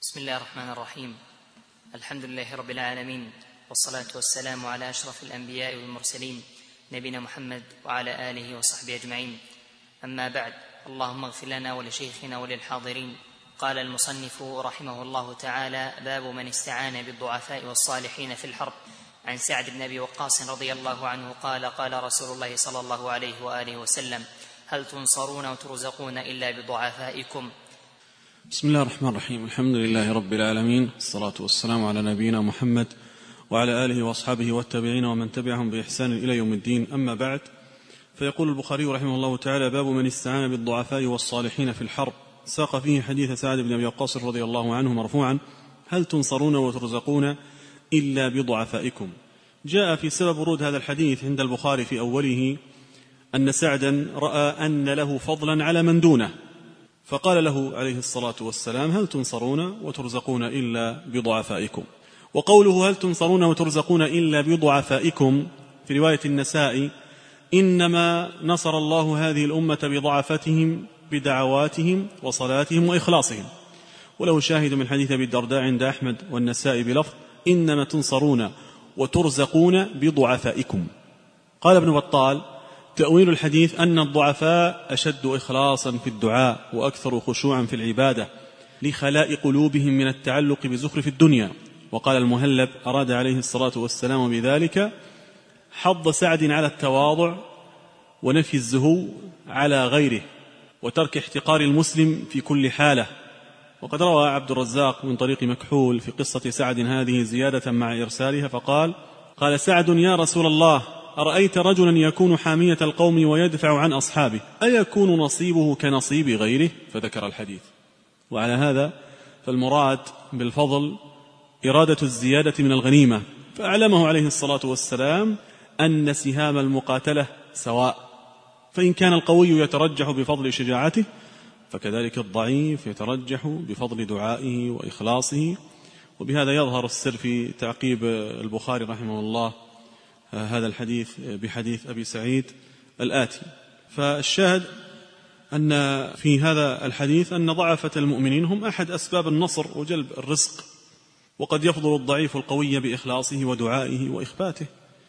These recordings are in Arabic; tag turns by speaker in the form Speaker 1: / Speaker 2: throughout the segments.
Speaker 1: بسم الله الرحمن الرحيم. الحمد لله رب العالمين، والصلاة والسلام على أشرف الأنبياء والمرسلين نبينا محمد وعلى آله وصحبه أجمعين. أما بعد، اللهم اغفر لنا ولشيخنا وللحاضرين. قال المصنف رحمه الله تعالى: باب من استعان بالضعفاء والصالحين في الحرب. عن سعد بن أبي وقاص رضي الله عنه قال: قال رسول الله صلى الله عليه وآله وسلم: هل تنصرون وترزقون إلا بضعفائكم؟
Speaker 2: بسم الله الرحمن الرحيم. الحمد لله رب العالمين، الصلاة والسلام على نبينا محمد وعلى آله وأصحابه والتابعين ومن تبعهم بإحسان إلى يوم الدين. أما بعد، فيقول البخاري رحمه الله تعالى: باب من استعان بالضعفاء والصالحين في الحرب. ساق فيه حديث سعد بن أبي وقاص رضي الله عنه مرفوعا: هل تنصرون وترزقون إلا بضعفائكم. جاء في سبب ورود هذا الحديث عند البخاري في أوله أن سعدا رأى أن له فضلا على من دونه، فقال له عليه الصلاة والسلام: هل تنصرون وترزقون إلا بضعفائكم. وقوله هل تنصرون وترزقون إلا بضعفائكم في رواية النسائي: إنما نصر الله هذه الأمة بضعفتهم بدعواتهم وصلاتهم وإخلاصهم. وله شاهد من حديث أبي الدرداء عند أحمد والنسائي بلفظ: إنما تنصرون وترزقون بضعفائكم. قال ابن بطال: تأويل الحديث أن الضعفاء أشد إخلاصا في الدعاء وأكثر خشوعا في العبادة لخلاء قلوبهم من التعلق بزخرف الدنيا. وقال المهلب: أراد عليه الصلاة والسلام بذلك حض سعد على التواضع ونفي الزهو على غيره وترك احتقار المسلم في كل حالة. وقد روى عبد الرزاق من طريق مكحول في قصة سعد هذه زيادة مع إرسالها فقال: قال سعد: يا رسول الله، أرأيت رجلا يكون حامية القوم ويدفع عن أصحابه، أيكون نصيبه كنصيب غيره؟ فذكر الحديث. وعلى هذا فالمراد بالفضل إرادة الزيادة من الغنيمة، فأعلمه عليه الصلاة والسلام أن سهام المقاتلة سواء، فإن كان القوي يترجح بفضل شجاعته، فكذلك الضعيف يترجح بفضل دعائه وإخلاصه. وبهذا يظهر السر في تعقيب البخاري رحمه الله هذا الحديث بحديث أبي سعيد الآتي. فالشاهد أن في هذا الحديث أن ضعفة المؤمنين هم أحد أسباب النصر وجلب الرزق، وقد يفضل الضعيف القوي بإخلاصه ودعائه وإخباته.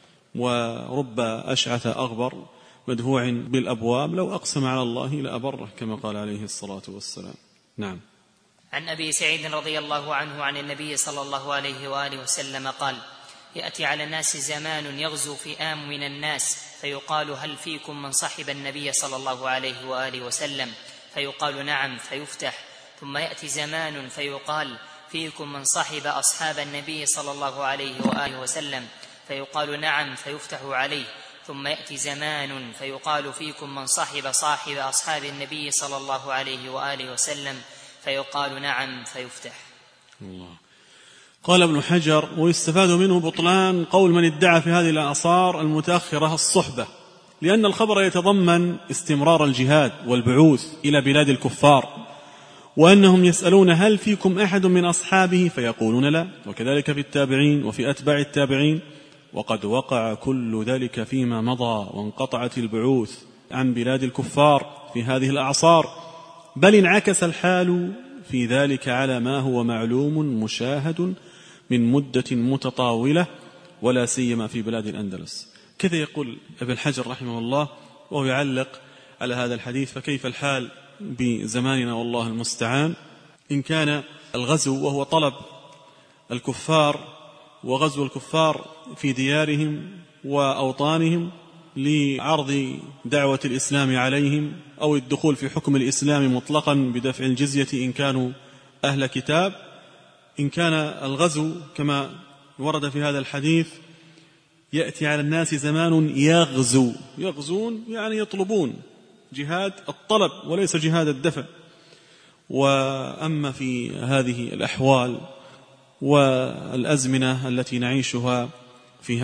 Speaker 2: ورب أشعث أغبر مدفوع بالأبواب لو أقسم على الله لأبره، كما قال عليه الصلاة والسلام. نعم.
Speaker 1: عن أبي سعيد رضي الله عنه عن النبي صلى الله عليه وآله وسلم قال: يأتي على الناس زمان يغزو فئام من الناس فيقال: هل فيكم من صحب النبي صلى الله عليه وآله وسلم؟ فيقال: نعم، فيفتح. ثم يأتي زمان فيقال: فيكم من صحب أصحاب النبي صلى الله عليه وآله وسلم؟ فيقال: نعم، فيفتح عليه. ثم يأتي زمان فيقال: فيكم من صحب أصحاب النبي صلى الله عليه وآله وسلم؟ فيقال: نعم، فيفتح.
Speaker 2: الله. قال ابن حجر: ويستفاد منه بطلان قول من ادعى في هذه الأعصار المتأخرة الصحبة، لأن الخبر يتضمن استمرار الجهاد والبعوث إلى بلاد الكفار، وأنهم يسألون: هل فيكم أحد من أصحابه؟ فيقولون: لا. وكذلك في التابعين وفي أتباع التابعين. وقد وقع كل ذلك فيما مضى، وانقطعت البعوث عن بلاد الكفار في هذه الأعصار، بل انعكس الحال في ذلك على ما هو معلوم مشاهد من مدة متطاولة، ولا سيما في بلاد الأندلس. كذا يقول ابن حجر رحمه الله وهو يعلق على هذا الحديث: فكيف الحال بزماننا والله المستعان، إن كان الغزو وهو طلب الكفار وغزو الكفار في ديارهم وأوطانهم لعرض دعوة الإسلام عليهم أو الدخول في حكم الإسلام مطلقا بدفع الجزية إن كانوا أهل كتاب. إن كان الغزو كما ورد في هذا الحديث يأتي على الناس زمان يغزون يعني يطلبون، جهاد الطلب وليس جهاد الدفع. وأما في هذه الأحوال والأزمنة التي نعيشها في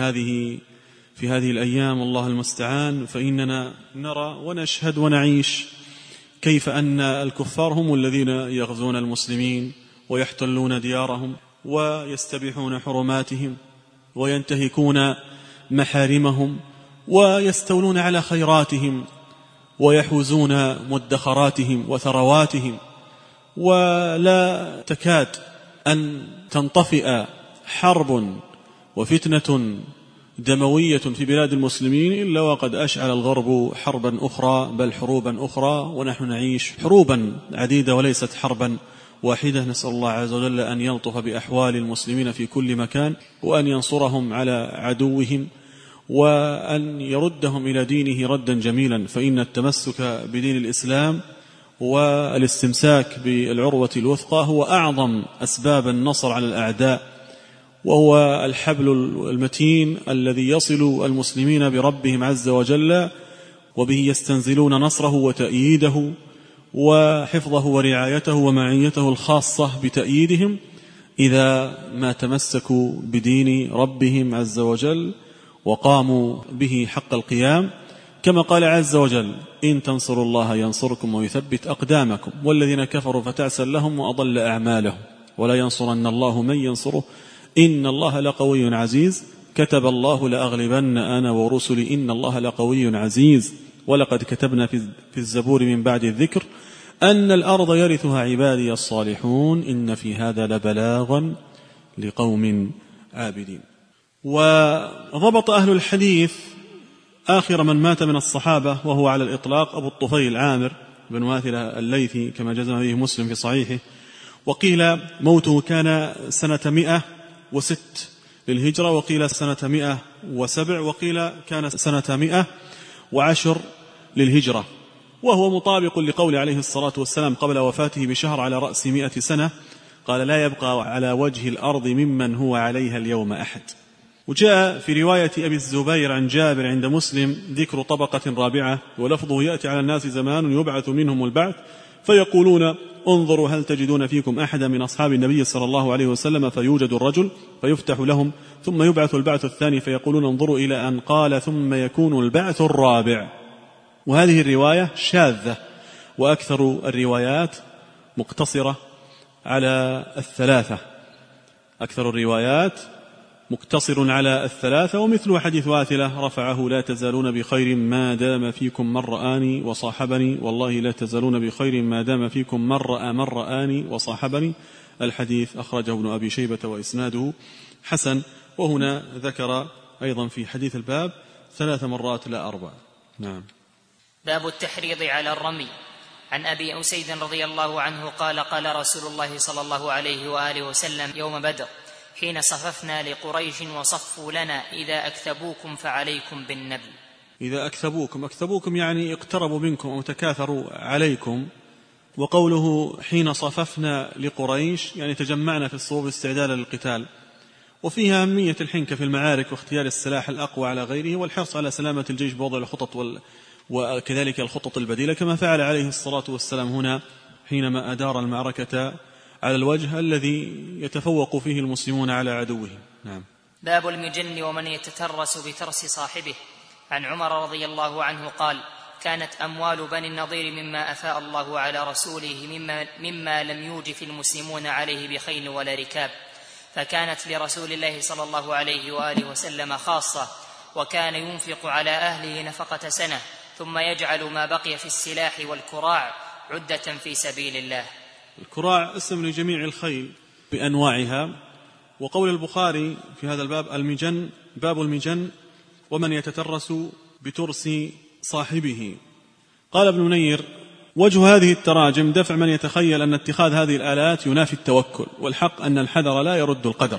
Speaker 2: هذه الأيام الله المستعان، فإننا نرى ونشهد ونعيش كيف أن الكفار هم الذين يغزون المسلمين ويحتلون ديارهم ويستبيحون حرماتهم وينتهكون محارمهم ويستولون على خيراتهم ويحوزون مدخراتهم وثرواتهم، ولا تكاد أن تنطفئ حرب وفتنة دموية في بلاد المسلمين إلا وقد أشعل الغرب حربا أخرى، بل حروبا أخرى، ونحن نعيش حروبا عديدة وليست حربا واحدة. نسأل الله عز وجل أن يلطف بأحوال المسلمين في كل مكان، وأن ينصرهم على عدوهم، وأن يردهم إلى دينه ردا جميلا، فإن التمسك بدين الإسلام والاستمساك بالعروة الوثقى هو أعظم أسباب النصر على الأعداء، وهو الحبل المتين الذي يصل المسلمين بربهم عز وجل، وبه يستنزلون نصره وتأييده وحفظه ورعايته ومعيته الخاصة بتأييدهم إذا ما تمسكوا بدين ربهم عز وجل وقاموا به حق القيام، كما قال عز وجل: إن تنصروا الله ينصركم ويثبت أقدامكم والذين كفروا فتعسا لهم وأضل أعمالهم ولا ينصرن الله من ينصره إن الله لقوي عزيز كتب الله لأغلبن أنا ورسلي إن الله لقوي عزيز ولقد كتبنا في الزبور من بعد الذكر أن الأرض يرثها عبادي الصالحون إن في هذا لبلاغا لقوم عابدين. وضبط أهل الحديث آخر من مات من الصحابة وهو على الإطلاق أبو الطفيل عامر بن واثلة الليثي كما جزم به مسلم في صحيحه، وقيل موته كان سنة 106 للهجرة، وقيل سنة 107، وقيل كان سنة 110 للهجرة، وهو مطابق لقول عليه الصلاة والسلام قبل وفاته بشهر على رأس 100 سنة قال: لا يبقى على وجه الأرض ممن هو عليها اليوم أحد. وجاء في رواية أبي الزبير عن جابر عند مسلم ذكر طبقة رابعة، ولفظه: يأتي على الناس زمان يبعث منهم البعث فيقولون انظروا هل تجدون فيكم أحدا من أصحاب النبي صلى الله عليه وسلم، فيوجد الرجل فيفتح لهم، ثم يبعث البعث الثاني فيقولون انظروا، إلى أن قال: ثم يكون البعث الرابع. وهذه الرواية شاذة، وأكثر الروايات مقتصرة على الثلاثة، أكثر الروايات مقتصر على الثلاثة، ومثل حديث واثلة رفعه: لا تزالون بخير ما دام فيكم من رآني وصاحبني، والله لا تزالون بخير ما دام فيكم من رآني وصاحبني. الحديث أخرجه ابن أبي شيبة وإسناده حسن. وهنا ذكر أيضا في حديث الباب 3 مرات لا 4. نعم.
Speaker 1: باب التحريض على الرمي. عن أبي أسيد رضي الله عنه قال: قال رسول الله صلى الله عليه وآله وسلم يوم بدر حين صففنا لقريش وصفوا لنا: إذا أكثبوكم فعليكم بالنبل.
Speaker 2: إذا أكثبوكم يعني اقتربوا منكم أو تكاثروا عليكم. وقوله حين صففنا لقريش يعني تجمعنا في الصفوف استعدادا للقتال، وفيها أهمية الحنكة في المعارك واختيار السلاح الأقوى على غيره، والحرص على سلامة الجيش بوضع الخطط وكذلك الخطط البديلة، كما فعل عليه الصلاة والسلام هنا حينما أدار المعركة على الوجه الذي يتفوق فيه المسلمون على عدوهم. نعم.
Speaker 1: باب المجن ومن يتترس بترس صاحبه. عن عمر رضي الله عنه قال: كانت أموال بني النضير مما أفاء الله على رسوله مما لم يوجف المسلمون عليه بخيل ولا ركاب، فكانت لرسول الله صلى الله عليه وآله وسلم خاصة، وكان ينفق على أهله نفقة سنة، ثم يجعل ما بقي في السلاح والكراع عدة في سبيل الله.
Speaker 2: الكراع اسم لجميع الخيل بأنواعها. وقول البخاري في هذا الباب المجن، باب المجن ومن يتترس بترس صاحبه. قال ابن منير: وجه هذه التراجم دفع من يتخيل أن اتخاذ هذه الآلات ينافي التوكل، والحق أن الحذر لا يرد القدر،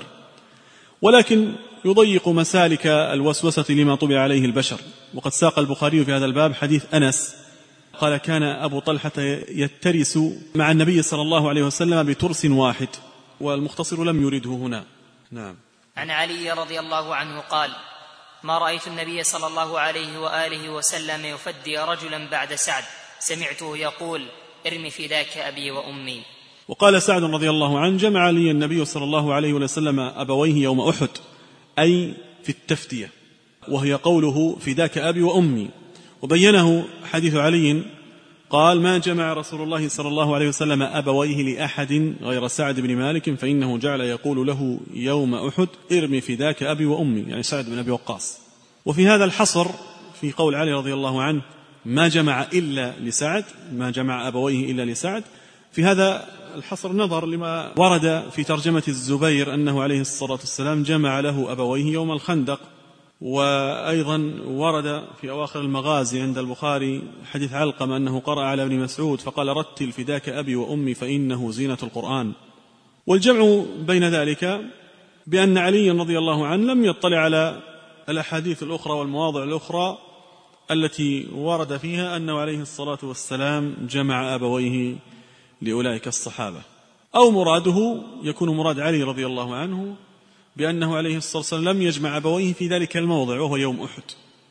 Speaker 2: ولكن يضيق مسالك الوسوسة لما طبع عليه البشر. وقد ساق البخاري في هذا الباب حديث أنس قال: كان أبو طلحة يترس مع النبي صلى الله عليه وسلم بترس واحد، والمختصر لم يرده هنا. نعم.
Speaker 1: عن علي رضي الله عنه قال: ما رأيت النبي صلى الله عليه وآله وسلم يفدي رجلا بعد سعد، سمعته يقول: ارم فداك أبي وأمي.
Speaker 2: وقال سعد رضي الله عنه: جمع لي النبي صلى الله عليه وسلم أبويه يوم أحد، أي في التفتية، وهي قوله فداك أبي وأمي. وبينه حديث علي قال: ما جمع رسول الله صلى الله عليه وسلم أبويه لأحد غير سعد بن مالك، فإنه جعل يقول له يوم أحد: ارمي فداك أبي وأمي، يعني سعد بن أبي وقاص. وفي هذا الحصر في قول علي رضي الله عنه: ما جمع إلا لسعد، ما جمع أبويه إلا لسعد، في هذا الحصر نظر لما ورد في ترجمة الزبير أنه عليه الصلاة والسلام جمع له أبويه يوم الخندق، وأيضا ورد في أواخر المغازي عند البخاري حديث علقمة أنه قرأ على ابن مسعود فقال رتل فداك أبي وأمي فإنه زينة القرآن. والجمع بين ذلك بأن علي رضي الله عنه لم يطلع على الأحاديث الأخرى والمواضع الأخرى التي ورد فيها أنه عليه الصلاة والسلام جمع أبويه لأولئك الصحابة، أو مراده يكون مراد علي رضي الله عنه بأنه عليه الصلاة والسلام لم يجمع أبويه في ذلك الموضع وهو يوم أحد.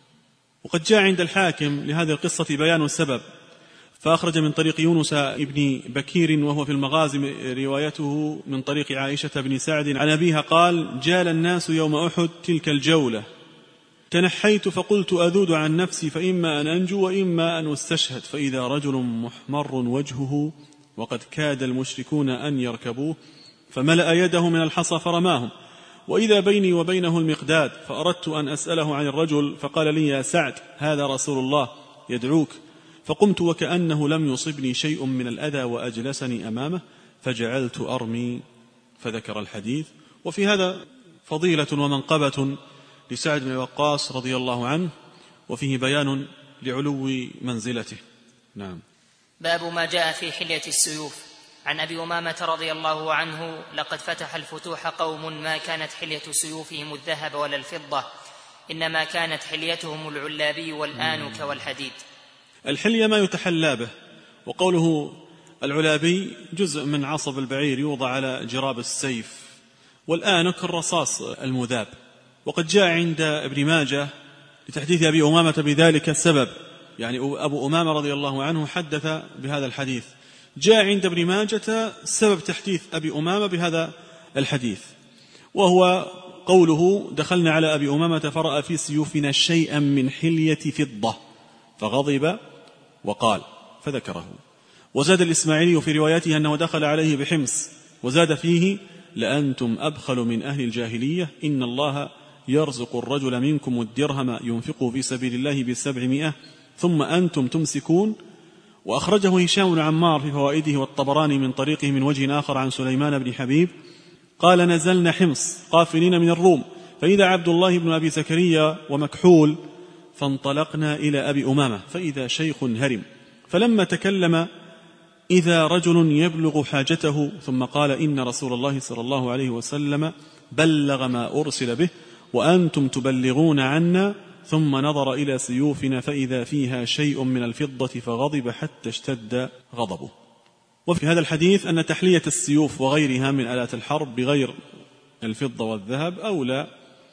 Speaker 2: وقد جاء عند الحاكم لهذه القصة بيان السبب، فأخرج من طريق يونس ابن بكير وهو في المغازي روايته من طريق عائشة بن سعد عن أبيها قال جال الناس يوم أحد تلك الجولة، تنحيت فقلت أذود عن نفسي فإما أن أنجو وإما أن أستشهد، فإذا رجل محمر وجهه وقد كاد المشركون أن يركبوه فملأ يده من الحصى فرماهم، وإذا بيني وبينه المقداد، فأردت أن أسأله عن الرجل فقال لي يا سعد هذا رسول الله يدعوك، فقمت وكأنه لم يصبني شيء من الأذى وأجلسني أمامه فجعلت أرمي، فذكر الحديث. وفي هذا فضيلة ومنقبة لسعد بن وقاص رضي الله عنه، وفيه بيان لعلو منزلته. نعم.
Speaker 1: باب ما جاء في حلية السيوف. عن أبي أمامة رضي الله عنه لقد فتح الفتوح قوم ما كانت حلية سيوفهم الذهب ولا الفضة، إنما كانت حليتهم العلابي والآنك والحديد.
Speaker 2: الحلية ما يتحلى به، وقوله العلابي جزء من عصب البعير يوضع على جراب السيف، والآنك الرصاص المذاب. وقد جاء عند ابن ماجه لتحديث أبي أمامة بذلك السبب، يعني أبو أمامة رضي الله عنه حدث بهذا الحديث. جاء عند ابن ماجة سبب تحديث أبي أمامة بهذا الحديث، وهو قوله دخلنا على أبي أمامة فرأى في سيوفنا شيئا من حلية فضة فغضب وقال، فذكره. وزاد الإسماعيلي في روايته أنه دخل عليه بحمص، وزاد فيه لأنتم أبخل من أهل الجاهلية، إن الله يرزق الرجل منكم الدرهم ينفقه في سبيل الله ب700 ثم أنتم تمسكون. وأخرجه هشام بن عمار في فوائده والطبراني من طريقه من وجه آخر عن سليمان بن حبيب قال نزلنا حمص قافلين من الروم، فإذا عبد الله بن أبي زكريا ومكحول، فانطلقنا إلى أبي أمامة فإذا شيخ هرم، فلما تكلم إذا رجل يبلغ حاجته، ثم قال إن رسول الله صلى الله عليه وسلم بلغ ما أرسل به وأنتم تبلغون عنا، ثم نظر إلى سيوفنا فإذا فيها شيء من الفضة فغضب حتى اشتد غضبه. وفي هذا الحديث أن تحلية السيوف وغيرها من آلات الحرب بغير الفضة والذهب أولى،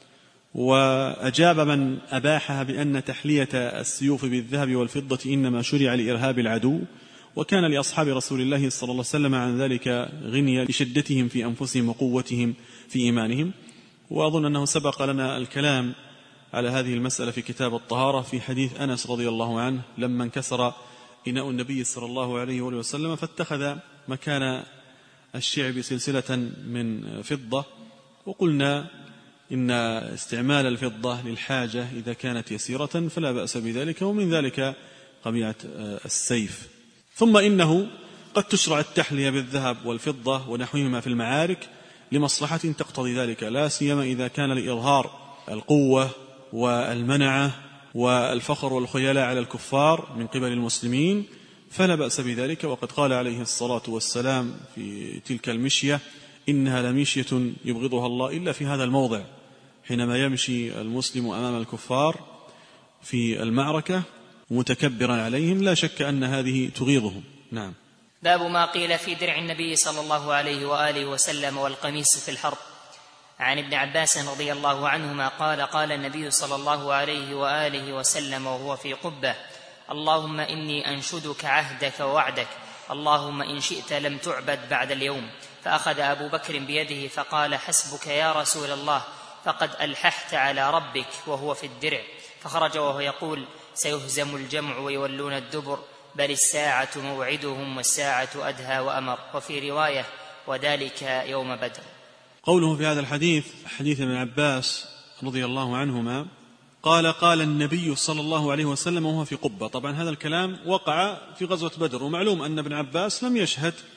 Speaker 2: وأجاب من أباحها بأن تحلية السيوف بالذهب والفضة إنما شرع لإرهاب العدو، وكان لأصحاب رسول الله صلى الله عليه وسلم عن ذلك غنية لشدتهم في أنفسهم وقوتهم في إيمانهم. وأظن أنه سبق لنا الكلام على هذه المسألة في كتاب الطهارة في حديث أنس رضي الله عنه لما انكسر إناء النبي صلى الله عليه وسلم فاتخذ مكان الشعب سلسلة من فضة، وقلنا إن استعمال الفضة للحاجة إذا كانت يسيرة فلا بأس بذلك، ومن ذلك قميعة السيف. ثم إنه قد تشرع التحلية بالذهب والفضة ونحوهما في المعارك لمصلحة تقتضي ذلك، لا سيما إذا كان لإظهار القوة والمنعة والفخر والخيلاء على الكفار من قبل المسلمين، فلا بأس بذلك. وقد قال عليه الصلاة والسلام في تلك المشية إنها لمشية يبغضها الله إلا في هذا الموضع، حينما يمشي المسلم أمام الكفار في المعركة متكبرا عليهم، لا شك أن هذه تغيظهم. نعم.
Speaker 1: باب ما قيل في درع النبي صلى الله عليه وآله وسلم والقميص في الحرب. عن ابن عباس رضي الله عنهما قال قال النبي صلى الله عليه وآله وسلم وهو في قبة: اللهم إني أنشدك عهدك ووعدك، اللهم إن شئت لم تعبد بعد اليوم. فأخذ أبو بكر بيده فقال: حسبك يا رسول الله، فقد ألححت على ربك، وهو في الدرع. فخرج وهو يقول: سيهزم الجمع ويولون الدبر، بل الساعة موعدهم والساعة أدهى وأمر. وفي رواية: وذلك يوم بدر.
Speaker 2: قوله في هذا الحديث حديث ابن عباس رضي الله عنهما قال النبي صلى الله عليه وسلم وهو في قبة. طبعا هذا الكلام وقع في غزوة بدر، ومعلوم أن ابن عباس لم يشهد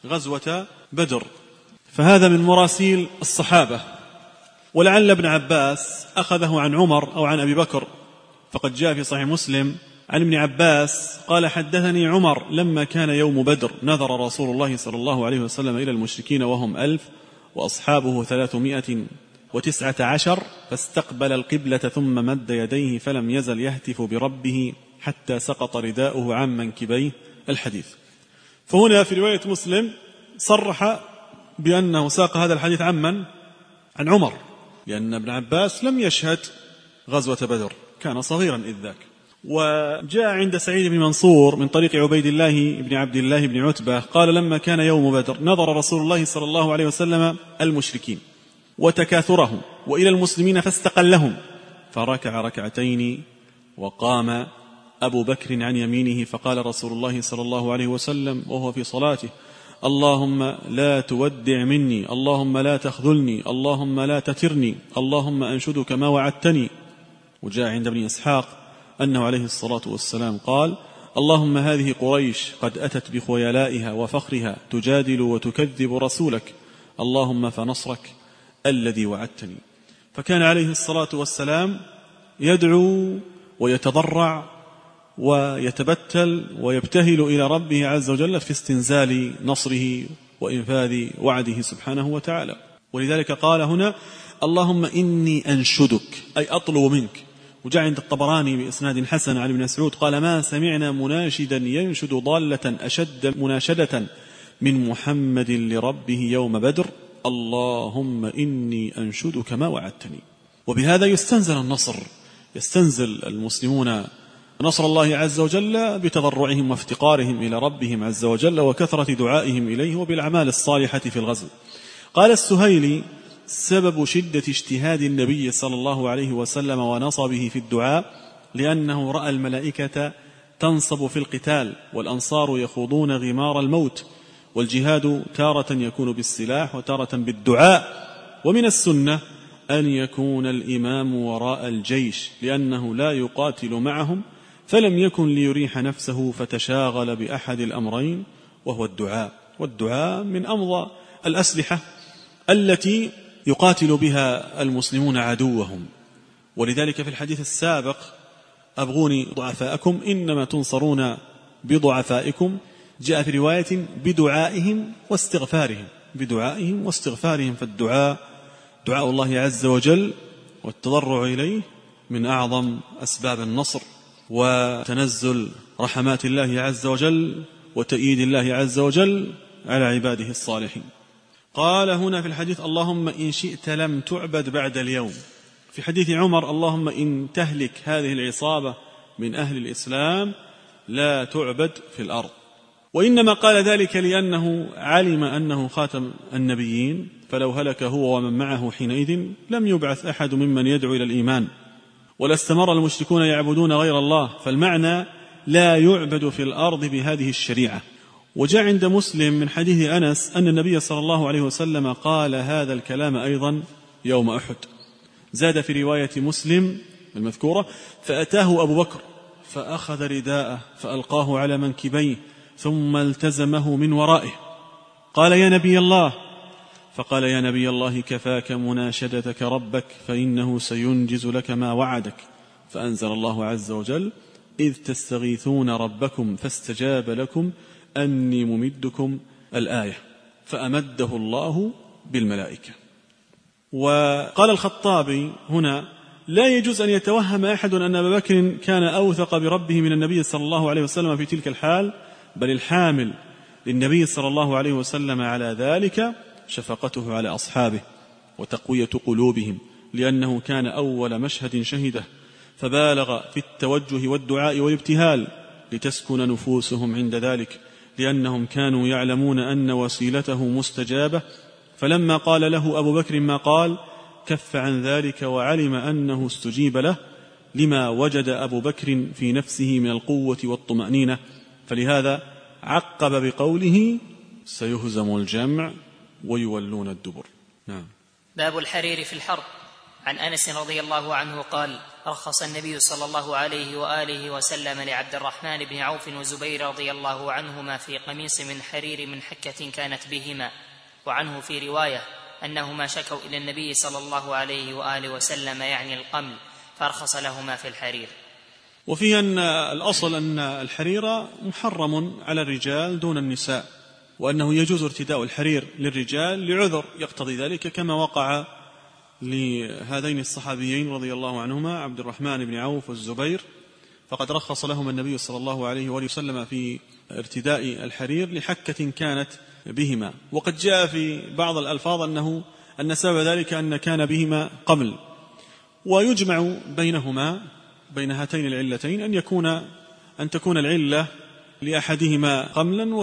Speaker 2: غزوة بدر. فهذا من مراسيل الصحابة. ولعل ابن عباس أخذه عن عمر أو عن أبي بكر، فقد جاء في صحيح مسلم عن ابن عباس قال: حدثني عمر لما كان يوم بدر نظر رسول الله صلى الله عليه وسلم إلى المشركين وهم 1000 وأصحابه 319 فاستقبل القبلة ثم مد يديه فلم يزل يهتف بربه حتى سقط رداؤه عن منكبيه. الحديث. فهنا في رواية مسلم صرح بأنه ساق هذا الحديث عن من؟ عن عمر، لأن ابن عباس لم يشهد غزوة بدر، كان صغيرا إذ ذاك. وجاء عند سعيد بن منصور من طريق عبيد الله بن عبد الله بن عتبة قال: لما كان يوم بدر نظر رسول الله صلى الله عليه وسلم المشركين وتكاثرهم وإلى المسلمين فاستقلهم، فركع ركعتين وقام أبو بكر عن يمينه، فقال رسول الله صلى الله عليه وسلم وهو في صلاته: اللهم لا تودع مني، اللهم لا تخذلني، اللهم لا تترني، اللهم أنشدك ما وعدتني. وجاء عند ابن إسحاق أنه عليه الصلاة والسلام قال: اللهم هذه قريش قد أتت بخيلائها وفخرها تجادل وتكذب رسولك، اللهم فنصرك الذي وعدتني. فكان عليه الصلاة والسلام يدعو ويتضرع ويتبتل ويبتهل إلى ربه عز وجل في استنزال نصره وإنفاذ وعده سبحانه وتعالى. ولذلك قال هنا: اللهم إني أنشدك، أي أطلب منك. وجاء عند الطبراني بإسناد حسن عن ابن مسعود قال: ما سمعنا مناشدا ينشد ضالة أشد مناشدة من محمد لربه يوم بدر، اللهم إني أنشدك ما وعدتني. وبهذا يستنزل النصر، يستنزل المسلمون نصر الله عز وجل بتضرعهم وافتقارهم إلى ربهم عز وجل وكثرة دعائهم إليه وبالأعمال الصالحة في الغزو. قال السهيلي: سبب شدة اجتهاد النبي صلى الله عليه وسلم ونصبه في الدعاء لأنه رأى الملائكة تنصب في القتال والأنصار يخوضون غمار الموت، والجهاد تارة يكون بالسلاح وتارة بالدعاء. ومن السنة أن يكون الإمام وراء الجيش لأنه لا يقاتل معهم، فلم يكن ليريح نفسه فتشاغل بأحد الأمرين وهو الدعاء. والدعاء من أمضى الأسلحة التي يقاتل بها المسلمون عدوهم. ولذلك في الحديث السابق: أبغوني ضعفاءكم إنما تنصرون بضعفائكم، جاء في رواية بدعائهم واستغفارهم، بدعائهم واستغفارهم. فالدعاء دعاء الله عز وجل والتضرع إليه من أعظم أسباب النصر وتنزل رحمات الله عز وجل وتأييد الله عز وجل على عباده الصالحين. قال هنا في الحديث: اللهم إن شئت لم تعبد بعد اليوم. في حديث عمر: اللهم إن تهلك هذه العصابة من أهل الإسلام لا تعبد في الأرض. وإنما قال ذلك لأنه علم أنه خاتم النبيين، فلو هلك هو ومن معه حينئذ لم يبعث أحد ممن يدعو إلى الإيمان، ولا استمر المشركون يعبدون غير الله. فالمعنى لا يعبد في الأرض بهذه الشريعة. وجاء عند مسلم من حديث أنس أن النبي صلى الله عليه وسلم قال هذا الكلام أيضا يوم أحد. زاد في رواية مسلم المذكورة: فأتاه أبو بكر فأخذ رداءه فألقاه على منكبيه ثم التزمه من ورائه، قال: يا نبي الله. فقال: يا نبي الله كفاك مناشدتك ربك فإنه سينجز لك ما وعدك. فأنزل الله عز وجل: إذ تستغيثون ربكم فاستجاب لكم أني ممدكم، الآية. فأمده الله بالملائكة. وقال الخطابي هنا: لا يجوز أن يتوهم أحد أن أبا بكر كان أوثق بربه من النبي صلى الله عليه وسلم في تلك الحال، بل الحامل للنبي صلى الله عليه وسلم على ذلك شفقته على أصحابه وتقوية قلوبهم، لأنه كان أول مشهد شهده، فبالغ في التوجه والدعاء والابتهال لتسكن نفوسهم عند ذلك، لأنهم كانوا يعلمون أن وسيلته مستجابة. فلما قال له أبو بكر ما قال كف عن ذلك وعلم أنه استجيب له، لما وجد أبو بكر في نفسه من القوة والطمأنينة. فلهذا عقب بقوله: سيهزم الجمع ويولون الدبر. نعم.
Speaker 1: باب الحرير في الحرب. عن أنس رضي الله عنه قال: رخص النبي صلى الله عليه وآله وسلم لعبد الرحمن بن عوف وزبير رضي الله عنهما في قميص من حرير من حكة كانت بهما. وعنه في رواية أنهما شكوا إلى النبي صلى الله عليه وآله وسلم يعني القمل، فارخص لهما في الحرير.
Speaker 2: وفي أن الأصل أن الحرير محرم على الرجال دون النساء، وأنه يجوز ارتداء الحرير للرجال لعذر يقتضي ذلك، كما وقع لهذين الصحابيين رضي الله عنهما عبد الرحمن بن عوف والزبير، فقد رخص لهم النبي صلى الله عليه وآله وسلم في ارتداء الحرير لحكة كانت بهما. وقد جاء في بعض الألفاظ أن سبب ذلك أن كان بهما قمل. ويجمع بينهما بين هاتين العلتين أن تكون العلة لأحدهما قملا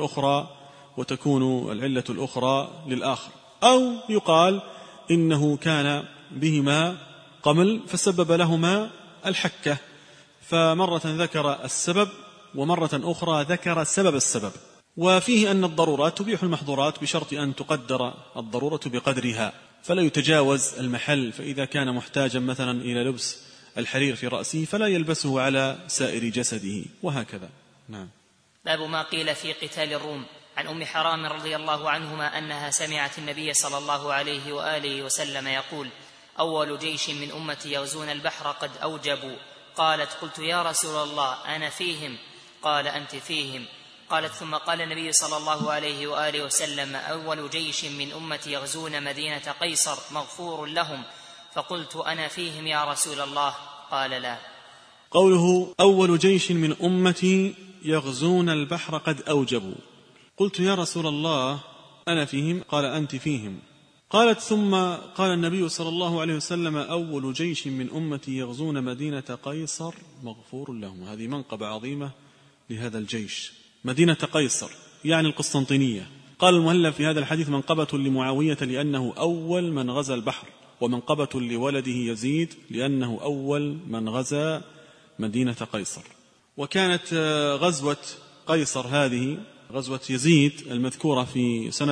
Speaker 2: وتكون العلة الأخرى للآخر، أو يقال إنه كان بهما قمل فسبب لهما الحكة، فمرة ذكر السبب ومرة أخرى ذكر سبب السبب. وفيه أن الضرورات تبيح المحظورات بشرط أن تقدر الضرورة بقدرها، فلا يتجاوز المحل، فإذا كان محتاجا مثلا إلى لبس الحرير في رأسه فلا يلبسه على سائر جسده، وهكذا. نعم.
Speaker 1: باب ما قيل في قتال الروم. عن أم حرام رضي الله عنهما أنها سمعت النبي صلى الله عليه وآله وسلم يقول: أول جيش من أمتي يغزون البحر قد أوجبوا. قالت: قلت يا رسول الله أنا فيهم؟ قال: أنت فيهم. قالت: ثم قال النبي صلى الله عليه وآله وسلم: أول جيش من أمتي يغزون مدينة قيصر مغفور لهم. فقلت: أنا فيهم يا رسول الله؟ قال: لا.
Speaker 2: قوله أول جيش من أمتي يغزون البحر قد أوجبوا، قلت يا رسول الله أنا فيهم؟ قال: أنت فيهم. قالت: ثم قال النبي صلى الله عليه وسلم: أول جيش من أمتي يغزون مدينة قيصر مغفور لهم. هذه منقبة عظيمة لهذا الجيش، مدينة قيصر يعني القسطنطينية. قال المؤلف في هذا الحديث: منقبة لمعاوية لأنه أول من غزا البحر، ومنقبة لولده يزيد لأنه أول من غزا مدينة قيصر. وكانت غزوة قيصر هذه غزوة يزيد المذكورة في سنة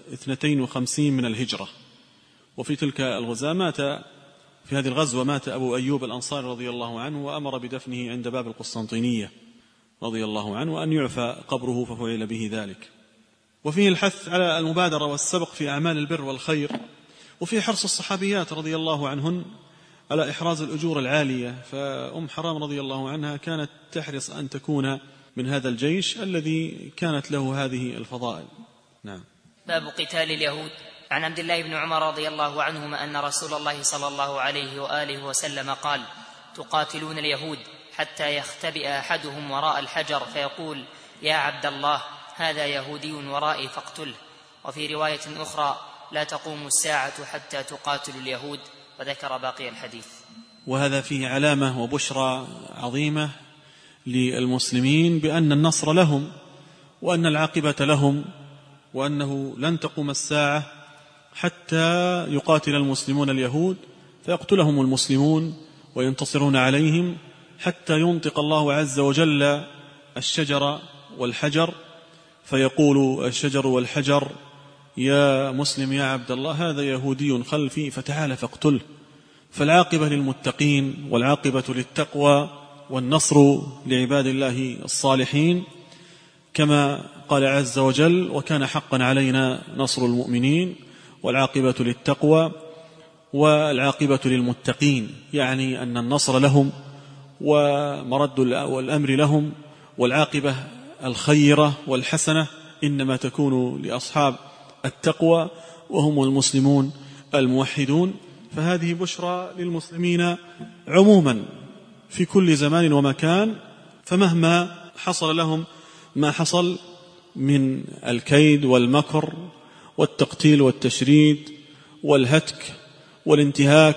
Speaker 2: 52 من الهجرة. وفي تلك الغزوة في هذه الغزوة مات أبو أيوب الأنصاري رضي الله عنه، وأمر بدفنه عند باب القسطنطينية رضي الله عنه، وأن يعفى قبره ففعل به ذلك. وفيه الحث على المبادرة والسبق في أعمال البر والخير، وفي حرص الصحابيات رضي الله عنهن على إحراز الأجور العالية. فأم حرام رضي الله عنها كانت تحرص أن تكون من هذا الجيش الذي كانت له هذه الفضائل. نعم.
Speaker 1: باب قتال اليهود. عن عبد الله بن عمر رضي الله عنهما أن رسول الله صلى الله عليه وآله وسلم قال: تقاتلون اليهود حتى يختبئ أحدهم وراء الحجر فيقول: يا عبد الله هذا يهودي ورائي فاقتله. وفي رواية أخرى: لا تقوم الساعة حتى تقاتل اليهود، وذكر باقي الحديث.
Speaker 2: وهذا فيه علامة وبشرى عظيمة للمسلمين بأن النصر لهم وأن العاقبة لهم، وأنه لن تقوم الساعة حتى يقاتل المسلمون اليهود فيقتلهم المسلمون وينتصرون عليهم، حتى ينطق الله عز وجل الشجر والحجر فيقول الشجر والحجر: يا مسلم يا عبد الله هذا يهودي خلفي فتعال فاقتله. فالعاقبة للمتقين والعاقبة للتقوى، والنصر لعباد الله الصالحين، كما قال عز وجل: وكان حقا علينا نصر المؤمنين. والعاقبة للتقوى والعاقبة للمتقين، يعني أن النصر لهم ومرد الأمر لهم، والعاقبة الخيرة والحسنة إنما تكون لأصحاب التقوى وهم المسلمون الموحدون. فهذه بشرى للمسلمين عموما في كل زمان ومكان، فمهما حصل لهم ما حصل من الكيد والمكر والتقتيل والتشريد والهتك والانتهاك،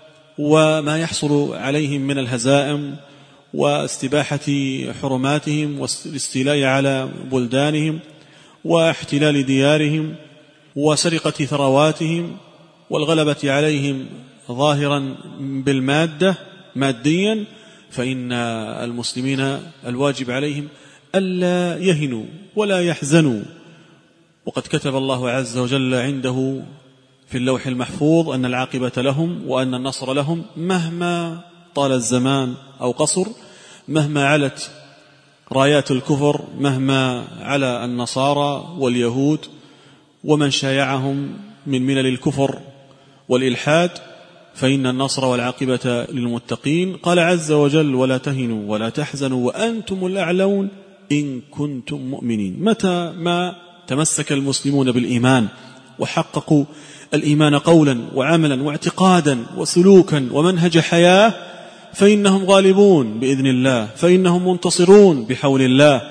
Speaker 2: وما يحصل عليهم من الهزائم واستباحة حرماتهم والاستيلاء على بلدانهم واحتلال ديارهم وسرقة ثرواتهم والغلبة عليهم ظاهرا بالمادة ماديا، فإن المسلمين الواجب عليهم ألا يهنوا ولا يحزنوا. وقد كتب الله عز وجل عنده في اللوح المحفوظ أن العاقبة لهم وأن النصر لهم مهما طال الزمان أو قصر، مهما علت رايات الكفر، مهما على النصارى واليهود ومن شايعهم من ملل الكفر والإلحاد، فإن النصر والعاقبة للمتقين. قال عز وجل: ولا تهنوا ولا تحزنوا وأنتم الأعلون إن كنتم مؤمنين. متى ما تمسك المسلمون بالإيمان وحققوا الإيمان قولا وعملا واعتقادا وسلوكا ومنهج حياة، فإنهم غالبون بإذن الله، فإنهم منتصرون بحول الله،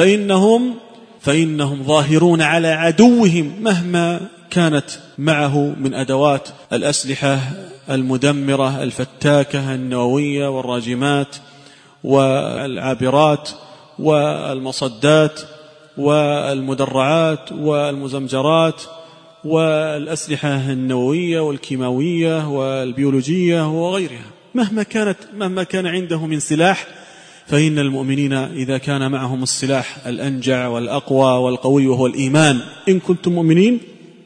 Speaker 2: فإنهم ظاهرون على عدوهم مهما كانت معه من أدوات الأسلحة المدمرة الفتاكة النووية والراجمات والعابرات والمصدات والمدرعات والمزمجرات والأسلحة النووية والكيماوية والبيولوجية وغيرها. مهما كان عنده من سلاح، فإن المؤمنين إذا كان معهم السلاح الأنجع والأقوى والقوي وهو الإيمان، إن كنتم مؤمنين،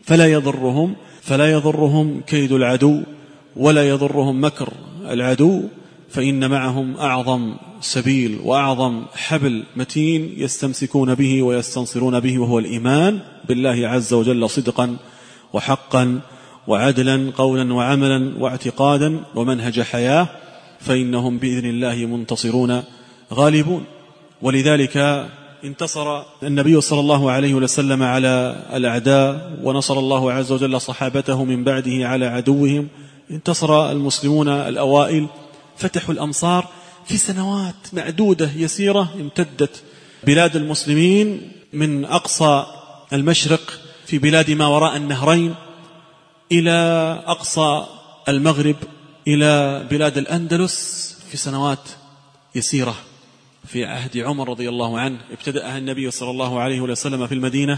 Speaker 2: فلا يضرهم كيد العدو ولا يضرهم مكر العدو، فإن معهم أعظم سبيل وأعظم حبل متين يستمسكون به ويستنصرون به، وهو الإيمان بالله عز وجل صدقا وحقا وعدلا، قولا وعملا واعتقادا ومنهج حياة، فإنهم بإذن الله منتصرون غالبون. ولذلك انتصر النبي صلى الله عليه وسلم على الأعداء، ونصر الله عز وجل صحابته من بعده على عدوهم. انتصر المسلمون الأوائل، فتحوا الأمصار في سنوات معدودة يسيرة. امتدت بلاد المسلمين من أقصى المشرق في بلاد ما وراء النهرين إلى أقصى المغرب، إلى بلاد الأندلس في سنوات يسيرة. في عهد عمر رضي الله عنه ابتدأها النبي صلى الله عليه وسلم في المدينة،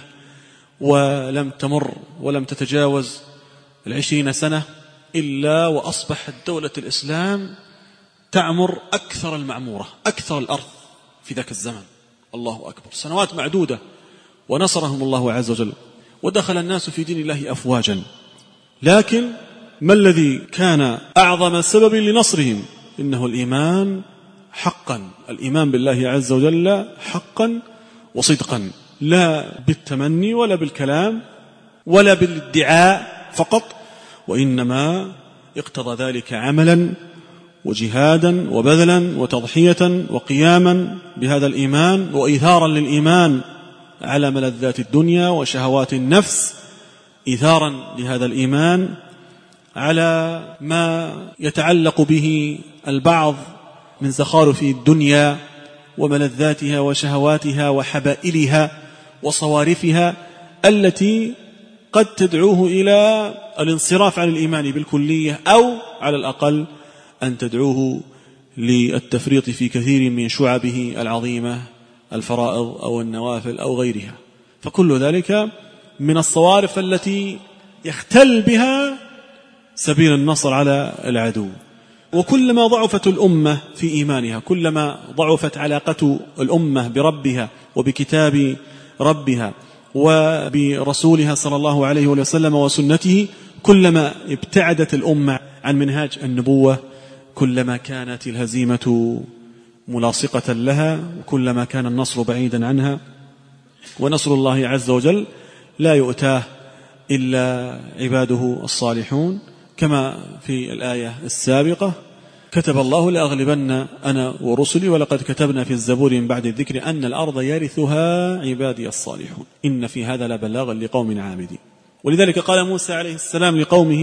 Speaker 2: ولم تمر ولم تتجاوز 20 سنة إلا وأصبحت دولة الإسلام تعمر أكثر المعمورة، أكثر الأرض في ذاك الزمن. الله أكبر، سنوات معدودة، ونصرهم الله عز وجل، ودخل الناس في دين الله أفواجا. لكن ما الذي كان أعظم سبب لنصرهم؟ إنه الإيمان حقا، الإيمان بالله عز وجل حقا وصدقا، لا بالتمني ولا بالكلام ولا بالادعاء فقط، وإنما اقتضى ذلك عملا وجهادا وبذلا وتضحية وقياما بهذا الإيمان، وإيثارا للإيمان على ملذات الدنيا وشهوات النفس، إيثارا لهذا الإيمان على ما يتعلق به البعض من زخارف الدنيا وملذاتها وشهواتها وحبائلها وصوارفها، التي قد تدعوه إلى الانصراف عن الإيمان بالكلية، أو على الأقل أن تدعوه للتفريط في كثير من شعبه العظيمة، الفرائض أو النوافل أو غيرها. فكل ذلك من الصوارف التي يختل بها سبيل النصر على العدو. وكلما ضعفت الأمة في إيمانها، كلما ضعفت علاقة الأمة بربها وبكتاب ربها وبرسولها صلى الله عليه وسلم وسنته، كلما ابتعدت الأمة عن منهاج النبوة، كلما كانت الهزيمة ملاصقة لها، وكلما كان النصر بعيدا عنها. ونصر الله عز وجل لا يؤتاه إلا عباده الصالحون، كما في الآية السابقة: كتب الله لأغلبن أنا ورسلي ولقد كتبنا في الزبور من بعد الذكر أن الأرض يرثها عبادي الصالحون إن في هذا لبلاغا لقوم عابدين. ولذلك قال موسى عليه السلام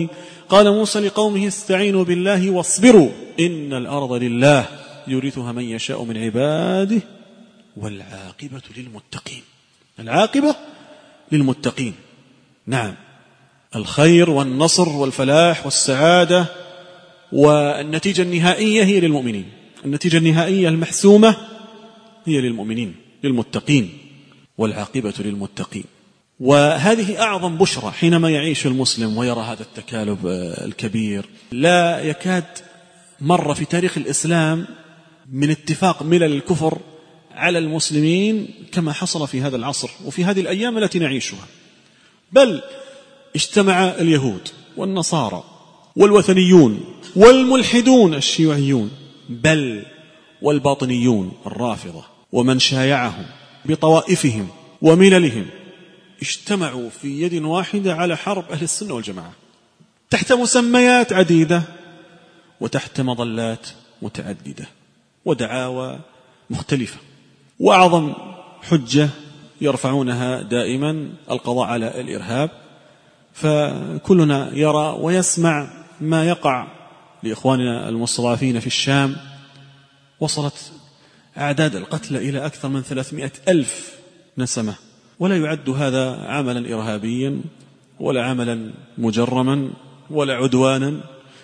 Speaker 2: لقومه استعينوا بالله واصبروا إن الأرض لله يورثها من يشاء من عباده والعاقبة للمتقين. العاقبة للمتقين، نعم، الخير والنصر والفلاح والسعادة والنتيجة النهائية هي للمؤمنين، النتيجة النهائية المحسومة هي للمؤمنين للمتقين، والعاقبة للمتقين. وهذه أعظم بشرى حينما يعيش المسلم ويرى هذا التكالب الكبير. لا يكاد مر في تاريخ الإسلام من اتفاق ملل الكفر على المسلمين كما حصل في هذا العصر وفي هذه الأيام التي نعيشها. بل اجتمع اليهود والنصارى والوثنيون والملحدون الشيوعيون، بل والباطنيون الرافضة ومن شايعهم بطوائفهم ومللهم اجتمعوا في يد واحدة على حرب أهل السنة والجماعة تحت مسميات عديدة وتحت مظلات متعددة ودعاوى مختلفة، وأعظم حجة يرفعونها دائما القضاء على الإرهاب. فكلنا يرى ويسمع ما يقع لإخواننا المستضعفين في الشام، وصلت أعداد القتلى إلى أكثر من 300,000 نسمة، ولا يعد هذا عملا إرهابيا ولا عملا مجرما ولا عدوانا،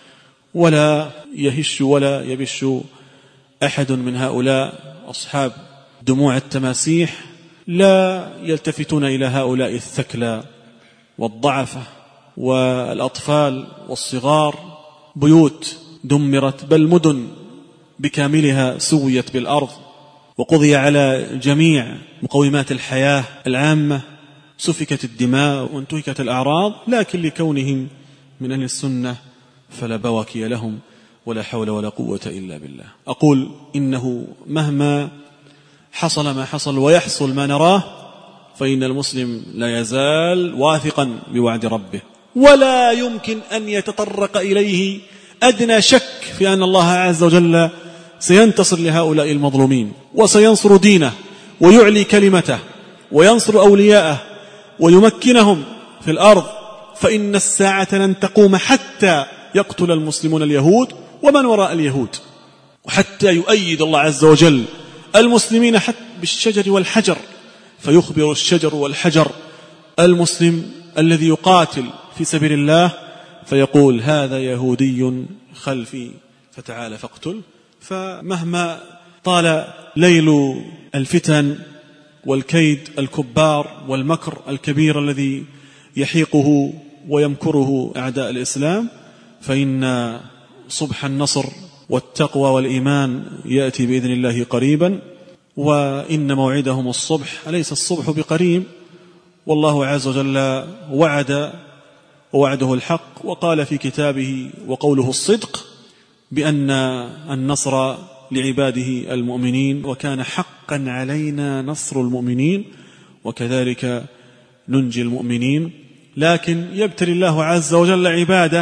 Speaker 2: ولا يهش ولا يبش أحد من هؤلاء أصحاب دموع التماسيح، لا يلتفتون إلى هؤلاء الثكلى والضعفة والأطفال والصغار. بيوت دمرت، بل مدن بكاملها سويت بالأرض، وقضي على جميع مقومات الحياة العامة، سفكت الدماء وانتهكت الأعراض، لكن لكونهم من أهل السنة فلا بواكي لهم ولا حول ولا قوة إلا بالله. أقول إنه مهما حصل ما حصل ويحصل ما نراه، فإن المسلم لا يزال واثقا بوعد ربه، ولا يمكن أن يتطرق إليه أدنى شك في أن الله عز وجل سينتصر لهؤلاء المظلومين وسينصر دينه ويعلي كلمته وينصر أولياءه ويمكنهم في الأرض. فإن الساعة لن تقوم حتى يقتل المسلمون اليهود ومن وراء اليهود، وحتى يؤيد الله عز وجل المسلمين حتى بالشجر والحجر، فيخبر الشجر والحجر المسلم الذي يقاتل في سبيل الله فيقول هذا يهودي خلفي فتعال فاقتل. فمهما طال ليل الفتن والكيد الكبار والمكر الكبير الذي يحيقه ويمكره أعداء الإسلام، فإن صبح النصر والتقوى والإيمان يأتي بإذن الله قريبا، وإن موعدهم الصبح، أليس الصبح بقريب؟ والله عز وجل وعد ووعده الحق، وقال في كتابه وقوله الصدق بأن النصر لعباده المؤمنين، وكان حقا علينا نصر المؤمنين وكذلك ننجي المؤمنين. لكن يبتلي الله عز وجل عباده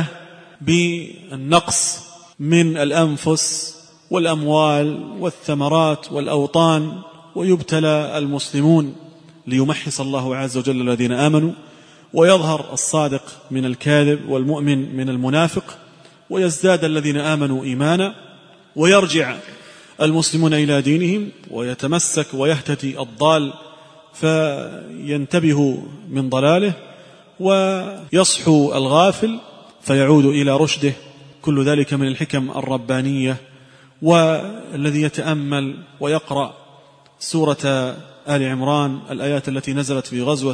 Speaker 2: بالنقص من الأنفس والأموال والثمرات والأوطان، ويبتلى المسلمون ليمحص الله عز وجل الذين آمنوا، ويظهر الصادق من الكاذب والمؤمن من المنافق، ويزداد الذين آمنوا إيمانا، ويرجع المسلمون إلى دينهم، ويتمسك ويهتدي الضال فينتبه من ضلاله، ويصحو الغافل فيعود إلى رشده. كل ذلك من الحكم الربانية. والذي يتأمل ويقرأ سورة آل عمران الآيات التي نزلت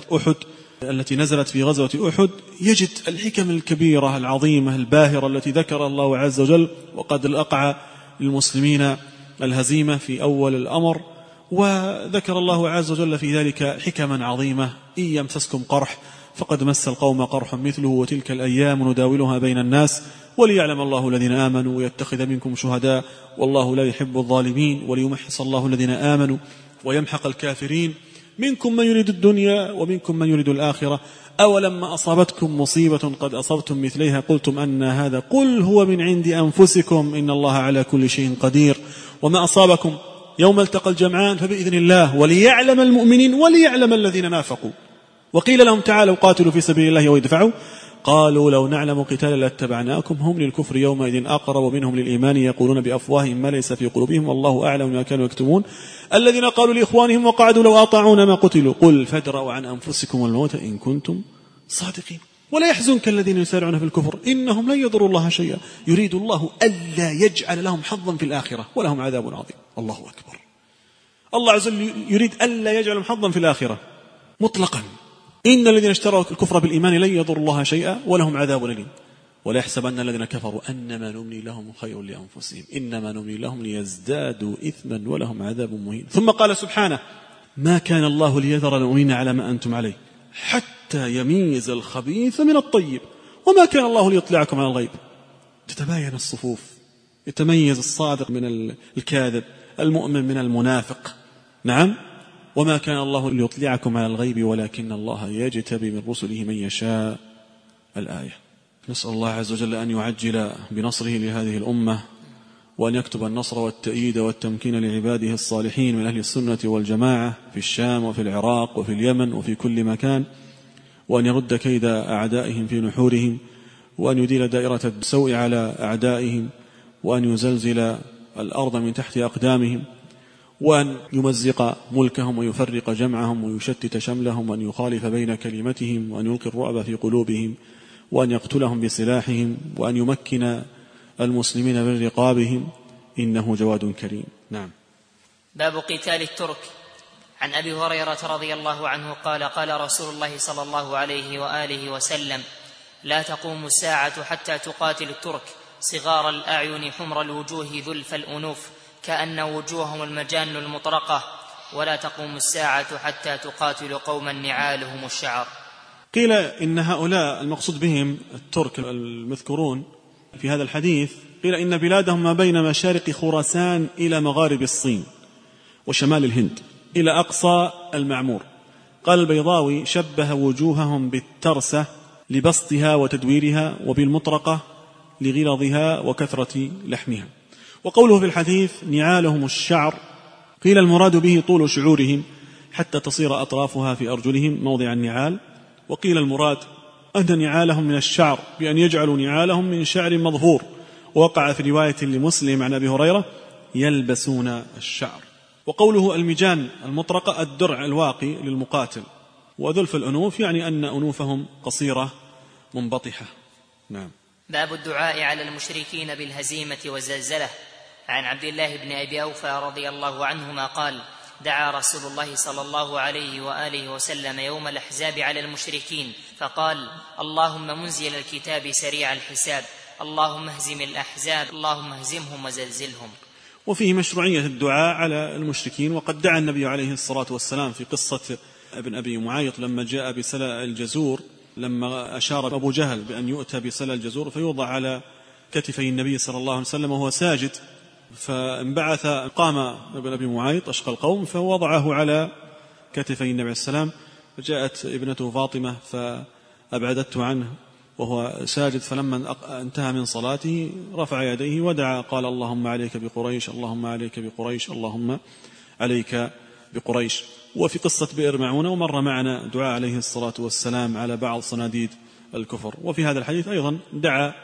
Speaker 2: في غزوة أحد يجد الحكم الكبيرة العظيمة الباهرة التي ذكر الله عز وجل، وقد أقع للمسلمين الهزيمة في أول الأمر، وذكر الله عز وجل في ذلك حكما عظيمة. إن يمسسكم قرح فقد مس القوم قرح مثله وتلك الأيام نداولها بين الناس وليعلم الله الذين آمنوا ويتخذ منكم شهداء والله لا يحب الظالمين وليمحص الله الذين آمنوا ويمحق الكافرين. منكم من يريد الدنيا ومنكم من يريد الآخرة أولما أصابتكم مصيبة قد أصبتم مثليها قلتم أن هذا قل هو من عند أنفسكم إن الله على كل شيء قدير وما أصابكم يوم التقى الجمعان فبإذن الله وليعلم المؤمنين وليعلم الذين نافقوا. وقيل لهم تعالوا قاتلوا في سبيل الله ويدفعوا قالوا لو نعلم قتالا لاتبعناكم هم للكفر يومئذ أقرب منهم للإيمان يقولون بأفواههم ما ليس في قلوبهم والله أعلم ما كانوا يكتمون. الذين قالوا لإخوانهم وقعدوا لو أطاعونا ما قتلوا قل فادرأوا عن أنفسكم الموت إن كنتم صادقين ولا يحزنك الذين يسارعون في الكفر إنهم لن يضروا الله شيئا يريد الله ألا يجعل لهم حظا في الآخرة ولهم عذاب عظيم. الله أكبر. الله عز وجل يريد ألا يجعل لهم حظا في الآخرة مطلقا. إن الذين اشتروا الكفر بالإيمان لن يضروا الله شيئا ولهم عذاب أليم ولا يحسبن الذين كفروا أنما نملي لهم خير لأنفسهم إنما نملي لهم ليزدادوا إثما ولهم عذاب مهين. ثم قال سبحانه ما كان الله ليذر المؤمنين على ما أنتم عليه حتى يميز الخبيث من الطيب وما كان الله ليطلعكم على الغيب. تتباين الصفوف، يتميز الصادق من الكاذب، المؤمن من المنافق. نعم، وما كان الله ليطلعكم على الغيب ولكن الله يجتبي من رسله من يشاء. الآية. نسأل الله عز وجل أن يعجل بنصره لهذه الأمة، وأن يكتب النصر والتأييد والتمكين لعباده الصالحين من أهل السنة والجماعة في الشام وفي العراق وفي اليمن وفي كل مكان، وأن يرد كيد أعدائهم في نحورهم، وأن يديل دائرة السوء على أعدائهم، وأن يزلزل الأرض من تحت أقدامهم، وأن يمزق ملكهم ويفرق جمعهم ويشتت شملهم، وأن يخالف بين كلمتهم، وأن يلقي الرعب في قلوبهم، وأن يقتلهم بسلاحهم، وأن يمكن المسلمين من رقابهم، إنه جواد كريم. نعم.
Speaker 1: باب قتال الترك. عن أبي هريرة رضي الله عنه قال قال رسول الله صلى الله عليه وآله وسلم: لا تقوم الساعة حتى تقاتل الترك صغار الأعين حمر الوجوه ذلف الأنوف كأن وجوههم المجان المطرقة، ولا تقوم الساعة حتى تقاتل قوما نعالهم الشعر.
Speaker 2: قيل إن هؤلاء المقصود بهم الترك المذكورون في هذا الحديث، قيل إن بلادهم ما بين مشارق خراسان إلى مغارب الصين وشمال الهند إلى أقصى المعمور. قال البيضاوي: شبه وجوههم بالترسة لبسطها وتدويرها، وبالمطرقة لغلظها وكثرة لحمها. وقوله في الحديث نعالهم الشعر، قيل المراد به طول شعورهم حتى تصير أطرافها في أرجلهم موضع النعال، وقيل المراد أن نعالهم من الشعر بأن يجعلوا نعالهم من شعر مظفور. ووقع في رواية لمسلم عن أبي هريرة: يلبسون الشعر. وقوله المجان المطرقة الدرع الواقي للمقاتل، وذلف الأنوف يعني أن أنوفهم قصيرة منبطحة. نعم.
Speaker 1: باب الدعاء على المشركين بالهزيمة والزلزلة. عن عبد الله بن أبي أوفى رضي الله عنهما قال: دعا رسول الله صلى الله عليه وآله وسلم يوم الأحزاب على المشركين فقال: اللهم منزل الكتاب سريع الحساب، اللهم اهزم الأحزاب، اللهم اهزمهم وزلزلهم.
Speaker 2: وفيه مشروعية الدعاء على المشركين. وقد دعا النبي عليه الصلاة والسلام في قصة ابن أبي معيط لما جاء بسلى الجزور، لما أشار أبو جهل بأن يؤتى بسلى الجزور فيوضع على كتفي النبي صلى الله عليه وسلم وهو ساجد، فانبعث قام ابن أبي معيط أشقى القوم فوضعه على كتفي النبي عليه السلام، فجاءت ابنته فاطمة فأبعدته عنه وهو ساجد، فلما انتهى من صلاته رفع يديه ودعا قال: اللهم عليك بقريش، اللهم عليك بقريش، اللهم عليك بقريش. وفي قصة بئر معونة ومر معنا دعاء عليه الصلاة والسلام على بعض صناديد الكفر. وفي هذا الحديث أيضا دعا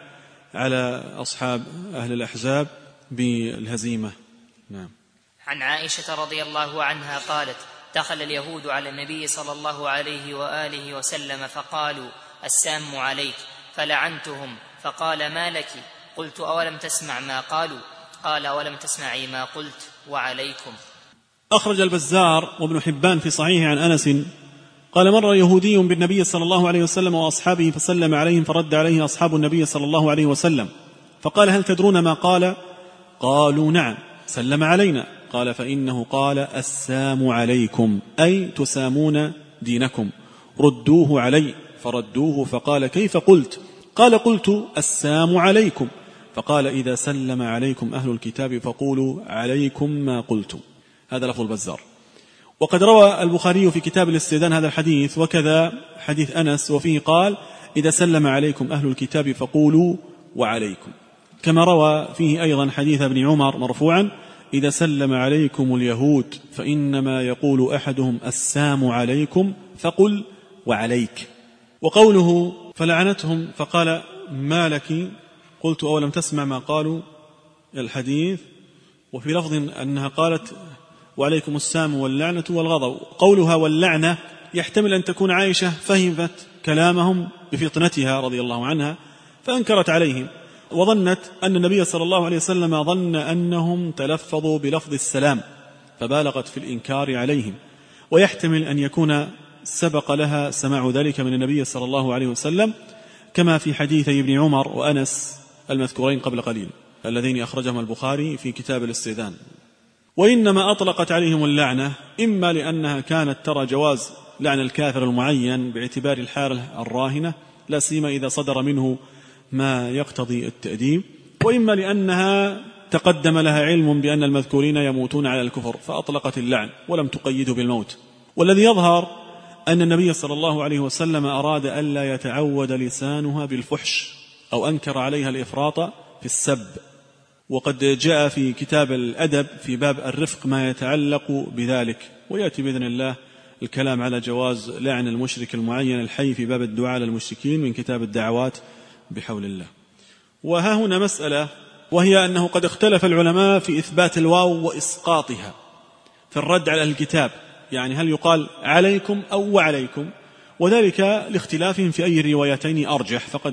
Speaker 2: على أصحاب أهل الأحزاب بالهزيمة. نعم.
Speaker 1: عن عائشة رضي الله عنها قالت: دخل اليهود على النبي صلى الله عليه وآله وسلم فقالوا: السام عليك، فلعنتهم فقال: ما لك؟ قلت: أولم تسمع ما قالوا؟ قال: أولم تسمعي ما قلت؟ وعليكم.
Speaker 2: أخرج البزار وابن حبان في صحيح عن أنس قال: مر يهودي بالنبي صلى الله عليه وسلم وأصحابه فسلم عليهم، فرد عليه أصحاب النبي صلى الله عليه وسلم فقال: هل تدرون ما قال؟ قالوا: نعم. سلم علينا. قال: فإنه قال: السام عليكم، أي تسامون دينكم، ردوه علي. فردوه فقال: كيف قلت؟ قال: قلت: السام عليكم. فقال: إذا سلم عليكم أهل الكتاب فقولوا عليكم ما قلتم. هذا لفظ البزار. وقد روى البخاري في كتاب الاستئذان هذا الحديث، وكذا حديث أنس، وفيه قال: إذا سلم عليكم أهل الكتاب فقولوا وعليكم. كما روى فيه أيضا حديث ابن عمر مرفوعا: إذا سلم عليكم اليهود فإنما يقول أحدهم السام عليكم فقل وعليك. وقوله فلعنتهم فقال: ما لك؟ قلت: أولم تسمع ما قالوا؟ الحديث. وفي لفظ أنها قالت: وعليكم السام واللعنة والغضب. قولها واللعنة يحتمل أن تكون عائشة فهمت كلامهم بفطنتها رضي الله عنها فأنكرت عليهم، وظنت أن النبي صلى الله عليه وسلم ظن أنهم تلفظوا بلفظ السلام فبالغت في الإنكار عليهم. ويحتمل أن يكون سبق لها سماع ذلك من النبي صلى الله عليه وسلم، كما في حديثي ابن عمر وأنس المذكورين قبل قليل اللذين أخرجهم البخاري في كتاب الاستئذان. وإنما أطلقت عليهم اللعنة إما لأنها كانت ترى جواز لعن الكافر المعين باعتبار الحالة الراهنة، لا سيما إذا صدر منه ما يقتضي التأديب، وإما لأنها تقدم لها علم بأن المذكورين يموتون على الكفر فأطلقت اللعن ولم تقيده بالموت. والذي يظهر أن النبي صلى الله عليه وسلم أراد ألا يتعود لسانها بالفحش أو أنكر عليها الإفراط في السب. وقد جاء في كتاب الأدب في باب الرفق ما يتعلق بذلك، ويأتي بإذن الله الكلام على جواز لعن المشرك المعين الحي في باب الدعاء للمشركين من كتاب الدعوات بحول الله. وها هنا مسألة، وهي أنه قد اختلف العلماء في إثبات الواو وإسقاطها في الرد على الكتاب، يعني هل يقال عليكم أو وعليكم، وذلك لاختلافهم في أي الروايتين أرجح، فقد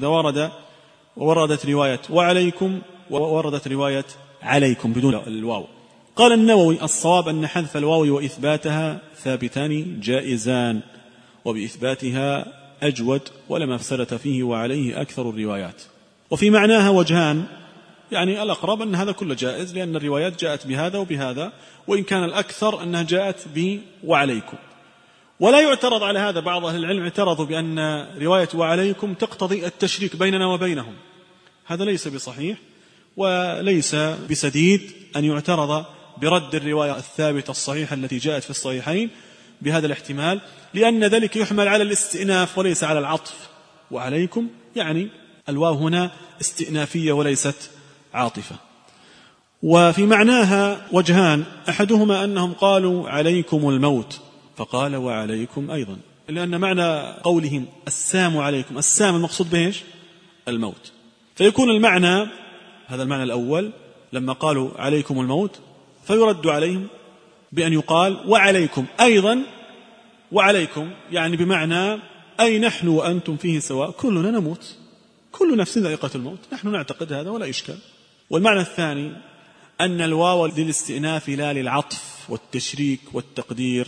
Speaker 2: وردت رواية وعليكم ووردت رواية عليكم بدون الواو. قال النووي الصواب أن حذف الواو وإثباتها ثابتان جائزان، وبإثباتها أجود ولا مفسدة فيه، وعليه أكثر الروايات. وفي معناها وجهان، يعني الأقرب أن هذا كله جائز لأن الروايات جاءت بهذا وبهذا، وإن كان الأكثر أنها جاءت وعليكم. ولا يعترض على هذا، بعض أهل العلم اعترضوا بأن رواية وعليكم تقتضي التشريك بيننا وبينهم، هذا ليس بصحيح وليس بسديد أن يعترض برد الرواية الثابتة الصحيحة التي جاءت في الصحيحين بهذا الاحتمال، لأن ذلك يحمل على الاستئناف وليس على العطف. وعليكم يعني الواو هنا استئنافية وليست عاطفة. وفي معناها وجهان، أحدهما أنهم قالوا عليكم الموت فقال وعليكم أيضا، لأن معنى قولهم السام عليكم، السام المقصود بإيش؟ الموت، فيكون المعنى هذا المعنى الأول لما قالوا عليكم الموت، فيرد عليهم بأن يقال وعليكم أيضا، وعليكم يعني بمعنى أي نحن وأنتم فيه سواء، كلنا نموت، كل نفس ذائقة الموت، نحن نعتقد هذا ولا إشكال. والمعنى الثاني أن الواو للاستئناف لا للعطف والتشريك والتقدير،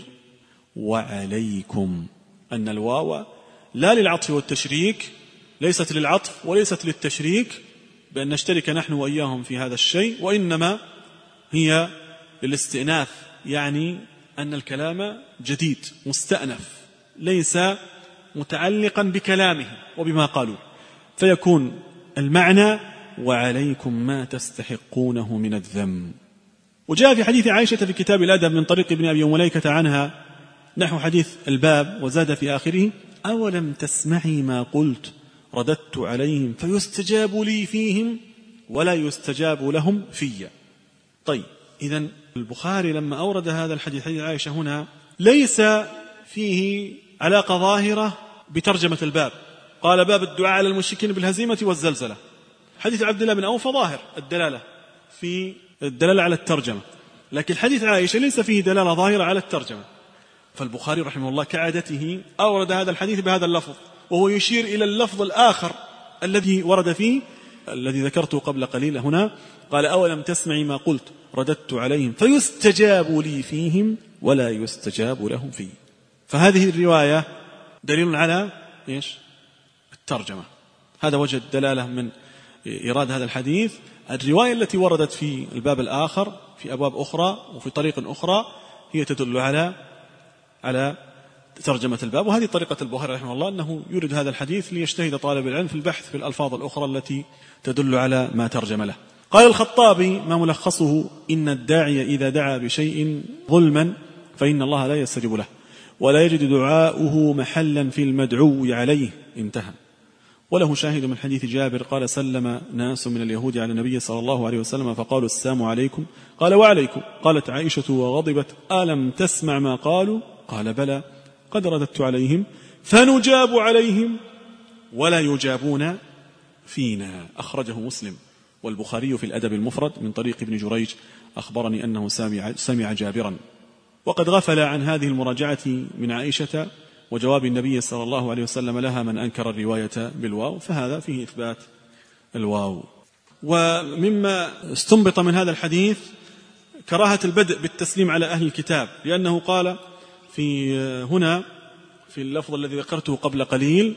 Speaker 2: وعليكم أن الواو لا للعطف والتشريك، ليست للعطف وليست للتشريك بأن نشترك نحن وإياهم في هذا الشيء، وإنما هي للاستئناف، يعني أن الكلام جديد مستأنف ليس متعلقا بكلامه وبما قالوا، فيكون المعنى وعليكم ما تستحقونه من الذم. وجاء في حديث عائشة في كتاب الأدب من طريق ابن أبي مليكة عنها نحو حديث الباب، وزاد في آخره أولم تسمعي ما قلت رددت عليهم فيستجاب لي فيهم ولا يستجاب لهم في. طيب، إذن البخاري لما أورد هذا الحديث حديث عائشة هنا ليس فيه علاقة ظاهرة بترجمة الباب، قال باب الدعاء على المشركين بالهزيمة والزلزلة. حديث عبد الله بن أوف ظاهر الدلالة على الترجمة، لكن حديث عائشة ليس فيه دلالة ظاهرة على الترجمة. فالبخاري رحمه الله كعادته أورد هذا الحديث بهذا اللفظ، وهو يشير إلى اللفظ الآخر الذي ورد فيه الذي ذكرته قبل قليل هنا، قال أولم تسمعي ما قلت رددت عليهم فيستجاب لي فيهم ولا يستجاب لهم فيه. فهذه الرواية دليل على إيش؟ الترجمة. هذا وجه الدلالة من إيراد هذا الحديث. الرواية التي وردت في الباب الآخر في أبواب أخرى وفي طريق أخرى هي تدل على ترجمة الباب، وهذه طريقة البخاري رحمه الله أنه يريد هذا الحديث ليجتهد طالب العلم في البحث في الألفاظ الأخرى التي تدل على ما ترجم له. قال الخطابي ما ملخصه إن الداعي إذا دعا بشيء ظلما فإن الله لا يستجيب له ولا يجد دعاؤه محلا في المدعو عليه، انتهى. وله شاهد من حديث جابر قال سلم ناس من اليهود على النبي صلى الله عليه وسلم فقالوا السلام عليكم، قال وعليكم. قالت عائشة وغضبت ألم تسمع ما قالوا؟ قال بلى قد رددت عليهم فنجاب عليهم ولا يجابون فينا. أخرجه مسلم والبخاري في الأدب المفرد من طريق ابن جريج أخبرني أنه سمع جابرا. وقد غفل عن هذه المراجعة من عائشة وجواب النبي صلى الله عليه وسلم لها من أنكر الرواية بالواو، فهذا فيه إثبات الواو. ومما استنبط من هذا الحديث كراهة البدء بالتسليم على أهل الكتاب، لأنه قال في هنا في اللفظ الذي ذكرته قبل قليل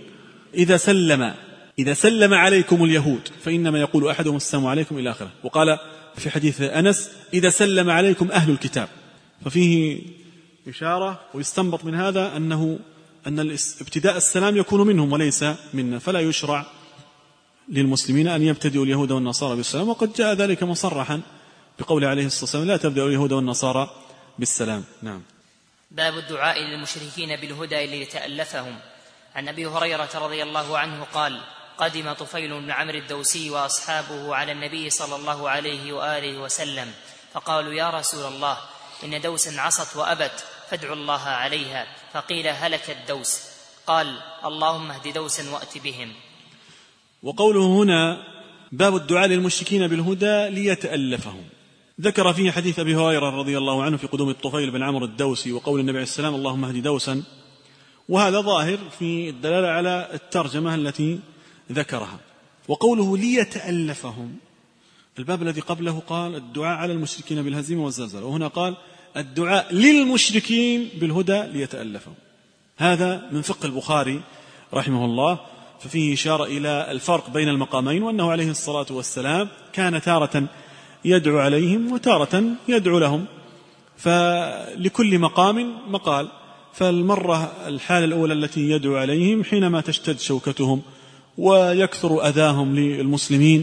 Speaker 2: إذا سلم عليكم اليهود فإنما يقول أحدهم السلام عليكم إلى آخره. وقال في حديث أنس إذا سلم عليكم أهل الكتاب، ففيه إشارة ويستنبط من هذا أنه أن ابتداء السلام يكون منهم وليس منا، فلا يشرع للمسلمين أن يبتدئوا اليهود والنصارى بالسلام، وقد جاء ذلك مصرحا بقول عليه الصلاة والسلام لا تبدأوا اليهود والنصارى بالسلام. نعم.
Speaker 1: باب الدعاء للمشركين بالهدى ليتألفهم. عن أبي هريرة رضي الله عنه قال: قدم طفيل بن عمرو الدوسي وأصحابه على النبي صلى الله عليه وآله وسلم، فقالوا: يا رسول الله، إن دوسا عصت وأبت، فادعوا الله عليها. فقيل: هلك الدوس. قال: اللهم اهد دوسا وأت بهم.
Speaker 2: وقوله هنا باب الدعاء للمشركين بالهدى ليتألفهم، ذكر فيه حديث أبي هريرة رضي الله عنه في قدوم الطفيل بن عمرو الدوسي وقول النبي عليه السلام: اللهم اهد دوسا، وهذا ظاهر في الدلالة على الترجمة التي ذكرها. وقوله ليتألفهم، الباب الذي قبله قال الدعاء على المشركين بالهزيمة والزلزال، وهنا قال الدعاء للمشركين بالهدى ليتألفهم. هذا من فقه البخاري رحمه الله، ففيه إشارة إلى الفرق بين المقامين، وأنه عليه الصلاة والسلام كان تارة يدعو عليهم وتارة يدعو لهم، فلكل مقام مقال. فالمرة الحالة الأولى التي يدعو عليهم حينما تشتد شوكتهم ويكثر أذاهم للمسلمين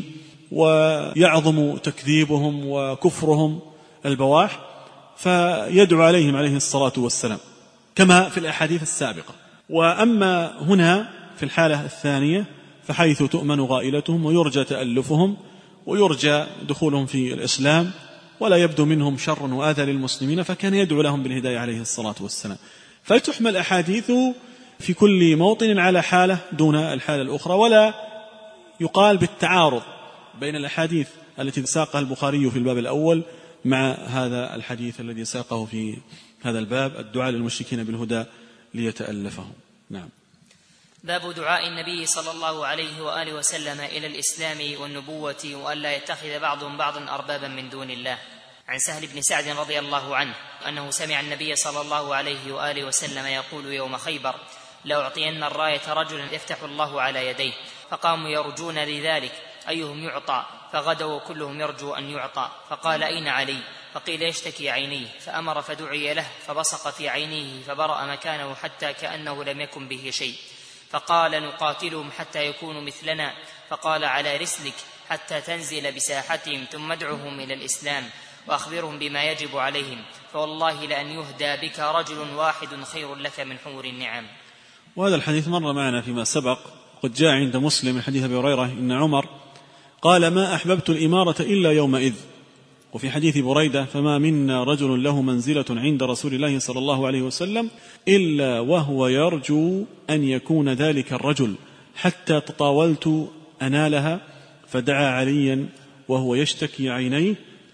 Speaker 2: ويعظم تكذيبهم وكفرهم البواح، فيدعو عليهم عليه الصلاة والسلام كما في الأحاديث السابقة. وأما هنا في الحالة الثانية فحيث تؤمن غائلتهم ويرجى تألفهم ويرجى دخولهم في الإسلام ولا يبدو منهم شر وآذى للمسلمين، فكان يدعو لهم بالهداية عليه الصلاة والسلام. فتحمل أحاديث في كل موطن على حالة دون الحالة الأخرى، ولا يقال بالتعارض بين الأحاديث التي ساقها البخاري في الباب الأول مع هذا الحديث الذي ساقه في هذا الباب، الدعاء للمشركين بالهدى ليتألفهم. نعم.
Speaker 1: باب دعاء النبي صلى الله عليه وآله وسلم إلى الإسلام والنبوة، وألا يتخذ بعضهم بعضا أربابا من دون الله. عن سهل بن سعد رضي الله عنه أنه سمع النبي صلى الله عليه وآله وسلم يقول يوم خيبر: لأعطين الراية رجلا يفتح الله على يديه. فقاموا يرجون لذلك أيهم يعطى، فغدوا كلهم يرجو أن يعطى. فقال: أين علي؟ فقيل: يشتكي عينيه. فأمر فدعي له، فبصق في عينيه فبرأ مكانه حتى كأنه لم يكن به شيء. فقال: نقاتلهم حتى يكونوا مثلنا. فقال: على رسلك حتى تنزل بساحتهم، ثم ادعهم إلى الإسلام وأخبرهم بما يجب عليهم، فوالله لأن يهدى بك رجل واحد خير لك من حور النعم.
Speaker 2: وهذا الحديث مر معنا فيما سبق، قد جاء عند مسلم حديث أبي هريرة إن عمر قال: ما أحببت الإمارة إلا يومئذ. وفي حديث بريدة: فما منا رجل له منزلة عند رسول الله صلى الله عليه وسلم إلا وهو يرجو أن يكون ذلك الرجل، حتى تطاولت أنالها. فدعا عليا وهو يشتكي عينيه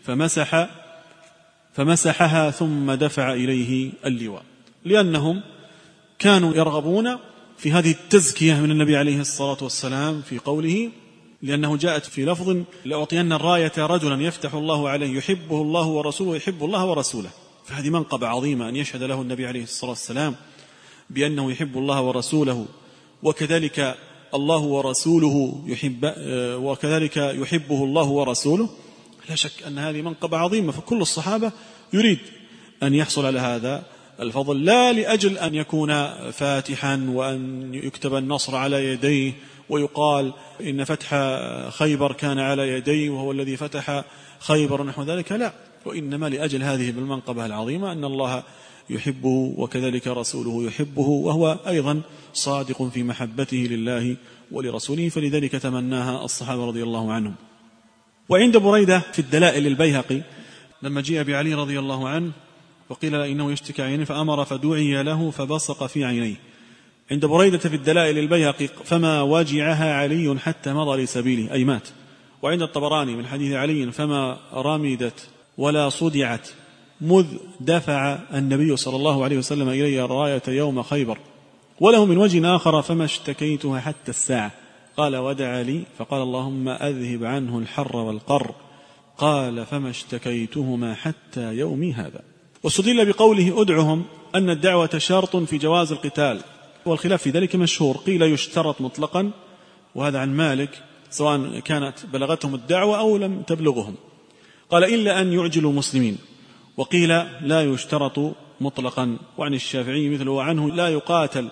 Speaker 2: فمسحها ثم دفع إليه اللواء، لأنهم كانوا يرغبون في هذه التزكية من النبي عليه الصلاة والسلام في قوله، لأنه جاءت في لفظ: لأعطين الراية رجلا يفتح الله عليه يحبه الله ورسوله يحب الله ورسوله. فهذه منقبة عظيمة أن يشهد له النبي عليه الصلاة والسلام بأنه يحب الله ورسوله، وكذلك الله ورسوله وكذلك يحبه الله ورسوله. لا شك أن هذه منقبة عظيمة، فكل الصحابة يريد أن يحصل على هذا الفضل، لا لأجل أن يكون فاتحا وأن يكتب النصر على يديه ويقال إن فتح خيبر كان على يديه وهو الذي فتح خيبر نحو ذلك، لا، وإنما لأجل هذه بالمنقبة العظيمة أن الله يحبه وكذلك رسوله يحبه، وهو أيضا صادق في محبته لله ولرسوله، فلذلك تمناها الصحابة رضي الله عنهم. وعند بريدة في الدلائل البيهقي لما جاء بعلي رضي الله عنه وقيل إنه يشتكي عينيه فأمر فدعي له فبصق في عينيه، عند بريدة في الدلائل البيهقي: فما وجعها علي حتى مضى لسبيله، أي مات. وعند الطبراني من حديث علي: فما رمدت ولا صدعت مذ دفع النبي صلى الله عليه وسلم إلي الراية يوم خيبر. وله من وجه آخر: فما اشتكيتها حتى الساعة. قال: ودعا لي فقال: اللهم أذهب عنه الحر والقر. قال: فما اشتكيتهما حتى يومي هذا. واستدل بقوله أدعهم أن الدعوة شرط في جواز القتال، والخلاف في ذلك مشهور، قيل يشترط مطلقا، وهذا عن مالك، سواء كانت بلغتهم الدعوة أو لم تبلغهم، قال: إلا أن يعجلوا مسلمين. وقيل لا يشترط مطلقا، وعن الشافعي مثله وعنه: لا يقاتل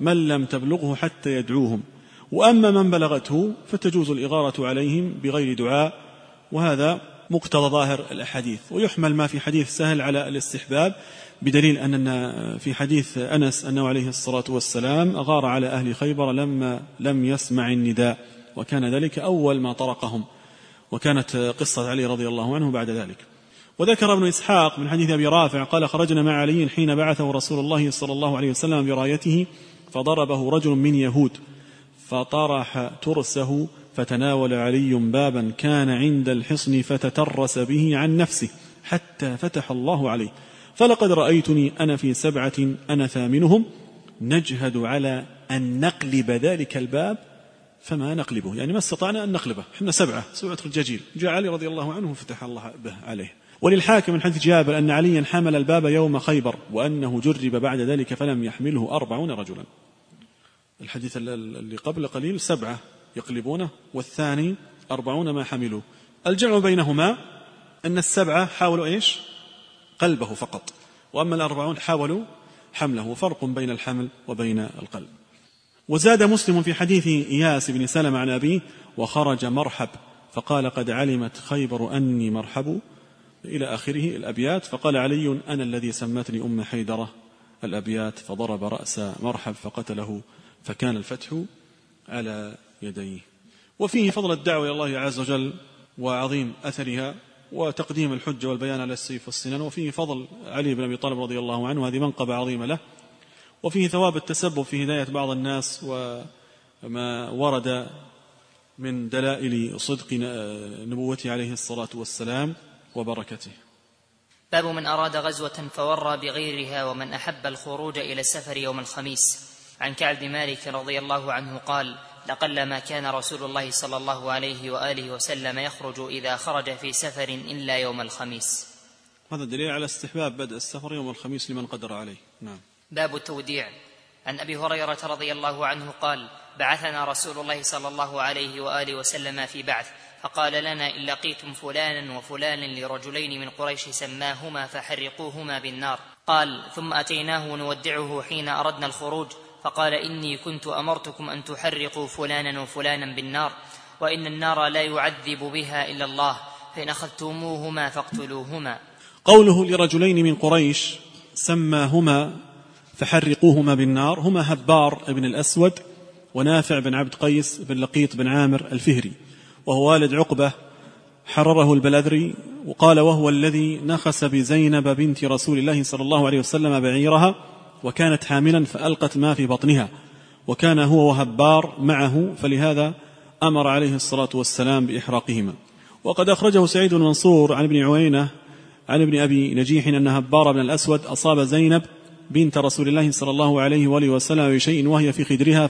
Speaker 2: من لم تبلغه حتى يدعوهم، وأما من بلغته فتجوز الإغارة عليهم بغير دعاء، وهذا مقتضى ظاهر الأحاديث. ويحمل ما في حديث سهل على الاستحباب، بدليل أننا في حديث أنس أنه عليه الصلاة والسلام أغار على أهل خيبر لما لم يسمع النداء، وكان ذلك أول ما طرقهم، وكانت قصة علي رضي الله عنه بعد ذلك. وذكر ابن إسحاق من حديث أبي رافع قال: خرجنا مع علي حين بعثه رسول الله صلى الله عليه وسلم برايته، فضربه رجل من يهود فطرح ترسه، فتناول علي بابا كان عند الحصن فتترس به عن نفسه حتى فتح الله عليه، فلقد رأيتني أنا في 7 أنا ثامنهم نجهد على أن نقلب ذلك الباب فما نقلبه، يعني ما استطعنا أن نقلبه، احنا 7 رجاجيل. جاء علي رضي الله عنه فتح الله به عليه. وللحاكم من حديث جابر أن عليا حمل الباب يوم خيبر، وأنه جرب بعد ذلك فلم يحمله 40 رجلا. الحديث اللي قبل قليل 7 يقلبونه، والثاني 40 ما حملوا. الجمع بينهما أن 7 حاولوا إيش؟ قلبه فقط، وأما 40 حاولوا حمله، فرق بين الحمل وبين القلب. وزاد مسلم في حديث إياس بن سلمة عن أبيه: وخرج مرحب فقال: قد علمت خيبر أني مرحب، إلى آخره الأبيات. فقال علي: أنا الذي سمتني أم حيدرة الأبيات، فضرب رأس مرحب فقتله، فكان الفتح على يديه. وفيه فضل الدعوة إلى الله عز وجل وعظيم أثرها وتقديم الحجة والبيان على السيف والسنان. وفيه فضل علي بن أبي طالب رضي الله عنه، هذه منقبة عظيمة له. وفيه ثواب التسبب في هداية بعض الناس، وما ورد من دلائل صدق نبوته عليه الصلاة والسلام وبركته.
Speaker 1: باب من أراد غزوة فورى بغيرها ومن أحب الخروج إلى السفر يوم الخميس. عن كعب بن مالك رضي الله عنه قال: لقلما كان رسول الله صلى الله عليه وآله وسلم يخرج إذا خرج في سفر إلا يوم الخميس.
Speaker 2: هذا دليل على استحباب بدء السفر يوم الخميس لمن قدر عليه. نعم.
Speaker 1: باب التوديع. عن أبي هريرة رضي الله عنه قال: بعثنا رسول الله صلى الله عليه وآله وسلم في بعث، فقال لنا: إن لقيتم فلانا وفلانا لرجلين من قريش سماهما فحرقوهما بالنار. قال: ثم أتيناه نودعه حين أردنا الخروج، فقال: إني كنت أمرتكم أن تحرقوا فلانا وفلانا بالنار، وإن النار لا يعذب بها إلا الله، فإن أخذتموهما فاقتلوهما.
Speaker 2: قوله لرجلين من قريش سماهما فحرقوهما بالنار هما هبار بن الأسود ونافع بن عبد قيس بن لقيط بن عامر الفهري، وهو والد عقبة حرره البلذري. وقال: وهو الذي نخس بزينب بنت رسول الله صلى الله عليه وسلم بعيرها، وكانت حاملا فألقت ما في بطنها، وكان هو وهبار معه، فلهذا أمر عليه الصلاة والسلام بإحراقهما. وقد أخرجه سعيد بن منصور عن ابن عوينة عن ابن أبي نجيح أن هبار بن الأسود أصاب زينب بنت رسول الله صلى الله عليه وآله وسلم بشيء وهي في خدرها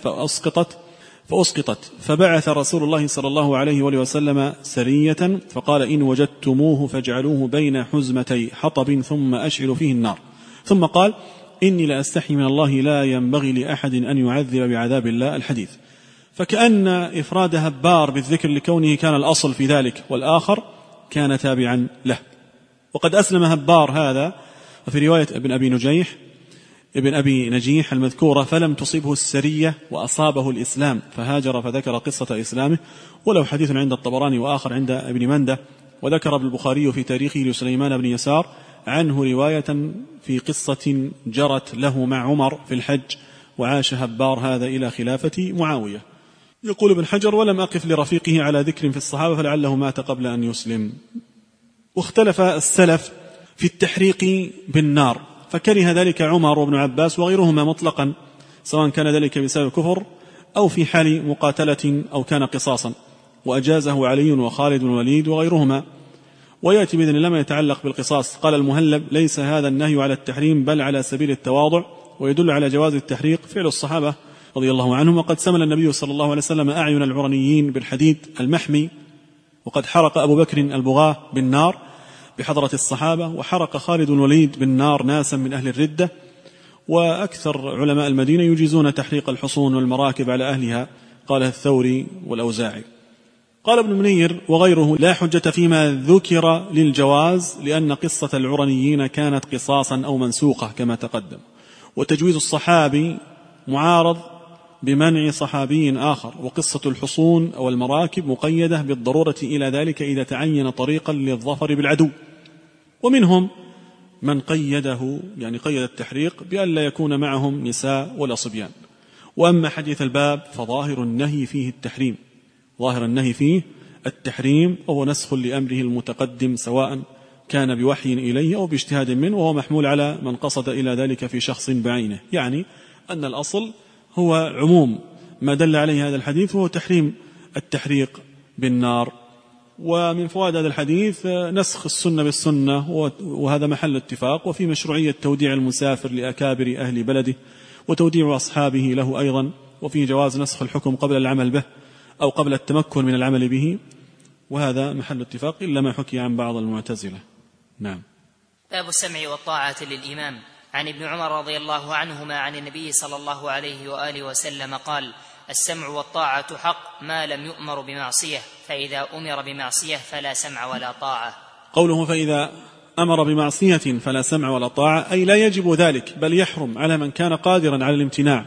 Speaker 2: فأسقطت، فبعث رسول الله صلى الله عليه وآله وسلم سرية فقال: إن وجدتموه فاجعلوه بين حزمتي حطب ثم أشعلوا فيه النار. ثم قال: إني لأستحي من الله، لا ينبغي لأحد أن يعذب بعذاب الله. الحديث. فكأن إفراد هبار بالذكر لكونه كان الأصل في ذلك، والآخر كان تابعا له. وقد أسلم هبار هذا، وفي رواية ابن أبي نجيح المذكورة: فلم تصبه السرية وأصابه الإسلام فهاجر، فذكر قصة إسلامه. وله حديث عند الطبراني وآخر عند ابن منده. وذكر ابن البخاري في تاريخه لسليمان بن يسار عنه رواية في قصة جرت له مع عمر في الحج، وعاش هبار هذا إلى خلافة معاوية. يقول ابن حجر: ولم أقف لرفيقه على ذكر في الصحابة فلعله مات قبل أن يسلم. واختلف السلف في التحريق بالنار، فكره ذلك عمر وابن عباس وغيرهما مطلقا، سواء كان ذلك بسبب كفر أو في حال مقاتلة أو كان قصاصا، وأجازه علي وخالد بن الوليد وغيرهما. ويأتي بإذن الله ما يتعلق بالقصاص. قال المهلب: ليس هذا النهي على التحريم بل على سبيل التواضع، ويدل على جواز التحريق فعل الصحابة رضي الله عنهم. وقد سمل النبي صلى الله عليه وسلم أعين العرنيين بالحديد المحمي، وقد حرق أبو بكر البغاة بالنار بحضرة الصحابة، وحرق خالد بن الوليد بالنار ناسا من أهل الردة. وأكثر علماء المدينة يجيزون تحريق الحصون والمراكب على أهلها، قاله الثوري والأوزاعي. قال ابن منير وغيره: لا حجة فيما ذكر للجواز، لأن قصة العرنيين كانت قصاصا أو منسوقة كما تقدم. وتجويز الصحابي معارض بمنع صحابي آخر، وقصة الحصون أو المراكب مقيدة بالضرورة إلى ذلك إذا تعين طريقا للظفر بالعدو. ومنهم من قيده، يعني قيد التحريق بأن لا يكون معهم نساء ولا صبيان. وأما حديث الباب فظاهر النهي فيه التحريم، ظاهر النهي فيه التحريم، وهو نسخ لأمره المتقدم سواء كان بوحي إليه أو باجتهاد منه، وهو محمول على من قصد إلى ذلك في شخص بعينه، يعني أن الأصل هو عموم ما دل عليه هذا الحديث، وهو تحريم التحريق بالنار. ومن فوائد هذا الحديث نسخ السنة بالسنة، وهذا محل اتفاق، وفي مشروعية توديع المسافر لأكابر أهل بلده وتوديع أصحابه له أيضا، وفي جواز نسخ الحكم قبل العمل به أو قبل التمكن من العمل به، وهذا محل اتفاق إلا ما حكي عن بعض المعتزلة. نعم.
Speaker 1: باب السمع والطاعة للإمام. عن ابن عمر رضي الله عنهما عن النبي صلى الله عليه وآله وسلم قال: السمع والطاعة حق ما لم يؤمر بمعصية، فإذا أمر بمعصية فلا سمع ولا طاعة.
Speaker 2: قوله فإذا أمر بمعصية فلا سمع ولا طاعة، أي لا يجب ذلك، بل يحرم على من كان قادرا على الامتناع.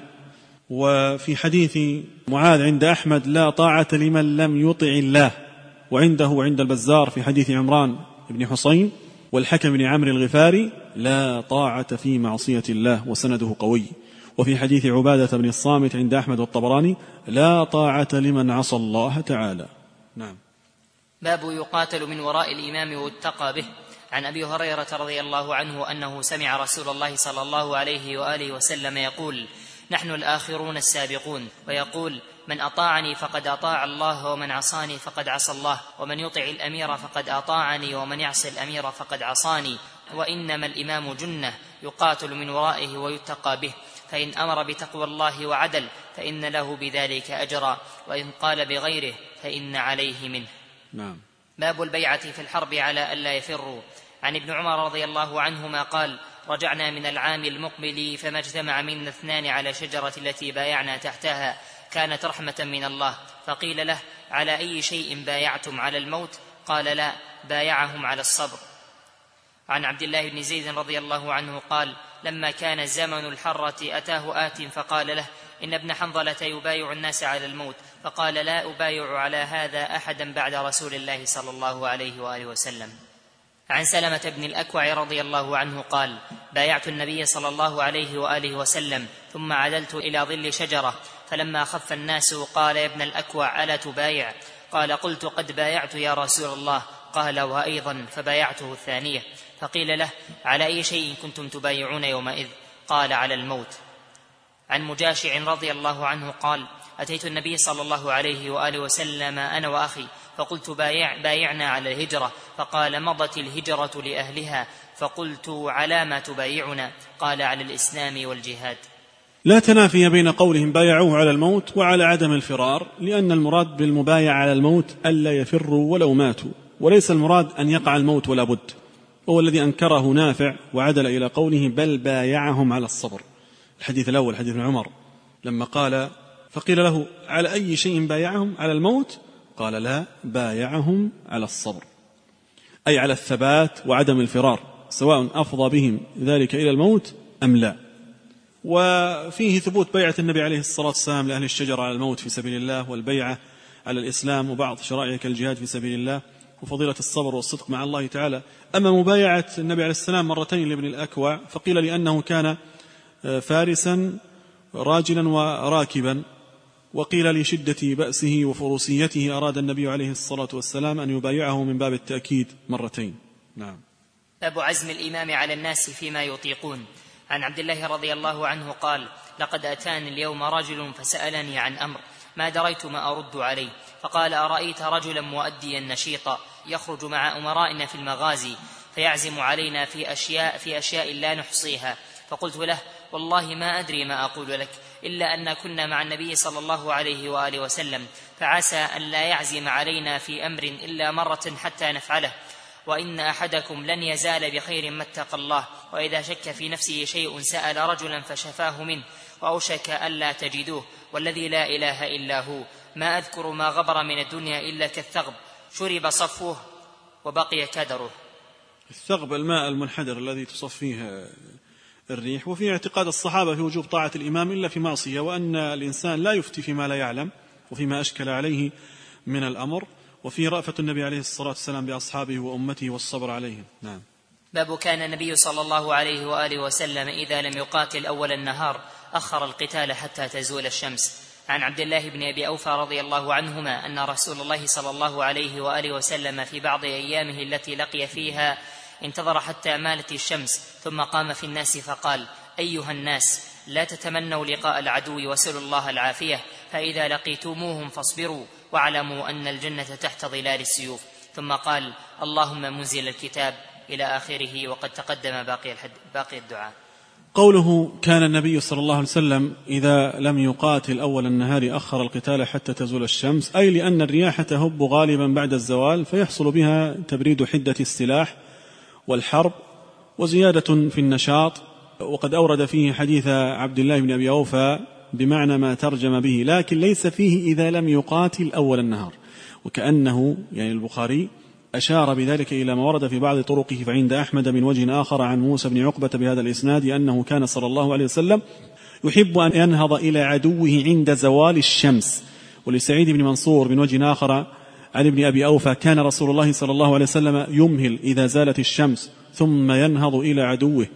Speaker 2: وفي حديث معاذ عند أحمد: لا طاعة لمن لم يطع الله. وعنده عند البزار في حديث عمران بن حسين والحكم بن عمرو الغفاري: لا طاعة في معصية الله، وسنده قوي. وفي حديث عبادة بن الصامت عند أحمد والطبراني: لا طاعة لمن عصى الله تعالى. نعم.
Speaker 1: باب يقاتل من وراء الإمام واتقى به. عن أبي هريرة رضي الله عنه أنه سمع رسول الله صلى الله عليه وآله وسلم يقول: نحن الآخرون السابقون، ويقول: من أطاعني فقد أطاع الله، ومن عصاني فقد عصى الله، ومن يطع الأمير فقد أطاعني، ومن يعص الأمير فقد عصاني. وإنما الإمام جنة يقاتل من ورائه ويتقى به، فإن أمر بتقوى الله وعدل فإن له بذلك أجرا، وإن قال بغيره فإن عليه منه.
Speaker 2: نعم.
Speaker 1: باب البيعة في الحرب على ألا يفروا. عن ابن عمر رضي الله عنهما قال: رجعنا من العام المقبل فما اجتمع منا اثنان على شجرة التي بايعنا تحتها، كانت رحمة من الله، فقيل له: على أي شيء بايعتم، على الموت؟ قال: لا، بايعهم على الصبر. عن عبد الله بن زيد رضي الله عنه قال: لما كان زمن الحرة أتاه آت فقال له: إن ابن حنظلة يبايع الناس على الموت، فقال: لا أبايع على هذا أحدا بعد رسول الله صلى الله عليه وآله وسلم. عن سلمة بن الأكوع رضي الله عنه قال: بايعت النبي صلى الله عليه وآله وسلم، ثم عدلت إلى ظل شجرة، فلما خف الناس قال: يا ابن الأكوع ألا تبايع؟ قال: قلت: قد بايعت يا رسول الله. قال: وأيضا؟ فبايعته الثانية. فقيل له: على أي شيء كنتم تبايعون يومئذ؟ قال: على الموت. عن مجاشع رضي الله عنه قال: أتيت النبي صلى الله عليه وآله وسلم أنا وأخي، فقلت: بايعنا على الهجرة. فقال: مضت الهجرة لأهلها. فقلت: على ما تبايعنا؟ قال: على الإسلام والجهاد.
Speaker 2: لا تنافي بين قولهم بايعوه على الموت وعلى عدم الفرار، لأن المراد بالمبايع على الموت ألا يفروا ولو ماتوا، وليس المراد أن يقع الموت ولا بد، هو الذي أنكره نافع وعدل إلى قوله: بل بايعهم على الصبر. الحديث الأول حديث ابن عمر لما قال: فقيل له: على أي شيء بايعهم؟ على الموت؟ قال: لا، بايعهم على الصبر، أي على الثبات وعدم الفرار، سواء أفضى بهم ذلك إلى الموت أم لا. وفيه ثبوت بيعة النبي عليه الصلاة والسلام لأهل الشجرة على الموت في سبيل الله، والبيعة على الإسلام وبعض شرائع كالجهاد في سبيل الله، وفضيلة الصبر والصدق مع الله تعالى. أما مبايعة النبي عليه السلام مرتين لابن الأكوع، فقيل لأنه كان فارسا راجلا وراكبا، وقيل لشدة بأسه وفروسيته أراد النبي عليه الصلاة والسلام أن يبايعه من باب التأكيد مرتين. نعم.
Speaker 1: باب عزم الإمام على الناس فيما يطيقون. عن عبد الله رضي الله عنه قال: لقد أتاني اليوم رجل فسألني عن أمر ما دريت ما أرد عليه، فقال: أرأيت رجلا مؤديا نشيطا يخرج مع أمرائنا في المغازي فيعزم علينا في أشياء لا نحصيها؟ فقلت له: والله ما أدري ما أقول لك، إلا أن كنا مع النبي صلى الله عليه وآله وسلم، فعسى أن لا يعزم علينا في أمر إلا مرة حتى نفعله، وإن أحدكم لن يزال بخير ما اتقى الله، وإذا شك في نفسه شيء سأل رجلا فشفاه منه، وأوشك ألا تجدوه، والذي لا إله إلا هو، ما أذكر ما غبر من الدنيا إلا كالثغب شرب صفوه وبقي كدره.
Speaker 2: الثغب الماء المنحدر الذي تصفيه الريح. وفي اعتقاد الصحابة في وجوب طاعة الإمام إلا في معصية، وأن الإنسان لا يفتي فيما لا يعلم وفيما أشكل عليه من الأمر، وفي رأفة النبي عليه الصلاة والسلام بأصحابه وأمته والصبر عليهم. نعم.
Speaker 1: باب كان النبي صلى الله عليه وآله وسلم إذا لم يقاتل أول النهار أخر القتال حتى تزول الشمس. عن عبد الله بن أبي أوفى رضي الله عنهما أن رسول الله صلى الله عليه وآله وسلم في بعض أيامه التي لقي فيها انتظر حتى مالت الشمس ثم قام في الناس فقال: أيها الناس، لا تتمنوا لقاء العدو وسلوا الله العافية، فإذا لقيتموهم فاصبروا واعلموا أن الجنة تحت ظلال السيوف. ثم قال: اللهم منزل الكتاب إلى آخره، وقد تقدم باقي الدعاء.
Speaker 2: قوله كان النبي صلى الله عليه وسلم إذا لم يقاتل أول النهار أخر القتال حتى تزول الشمس، أي لأن الرياح تهب غالبا بعد الزوال فيحصل بها تبريد حدة السلاح والحرب وزيادة في النشاط. وقد أورد فيه حديث عبد الله بن أبي أوفى بمعنى ما ترجم به، لكن ليس فيه إذا لم يقاتل أول النهار، وكأنه يعني البخاري أشار بذلك إلى ما ورد في بعض طرقه. فعند أحمد من وجه آخر عن موسى بن عقبة بهذا الإسناد أنه كان صلى الله عليه وسلم يحب أن ينهض إلى عدوه عند زوال الشمس. ولسعيد بن منصور من وجه آخر عن ابن أبي أوفى كان رسول الله صلى الله عليه وسلم يمهل إذا زالت الشمس ثم ينهض إلى عدوه.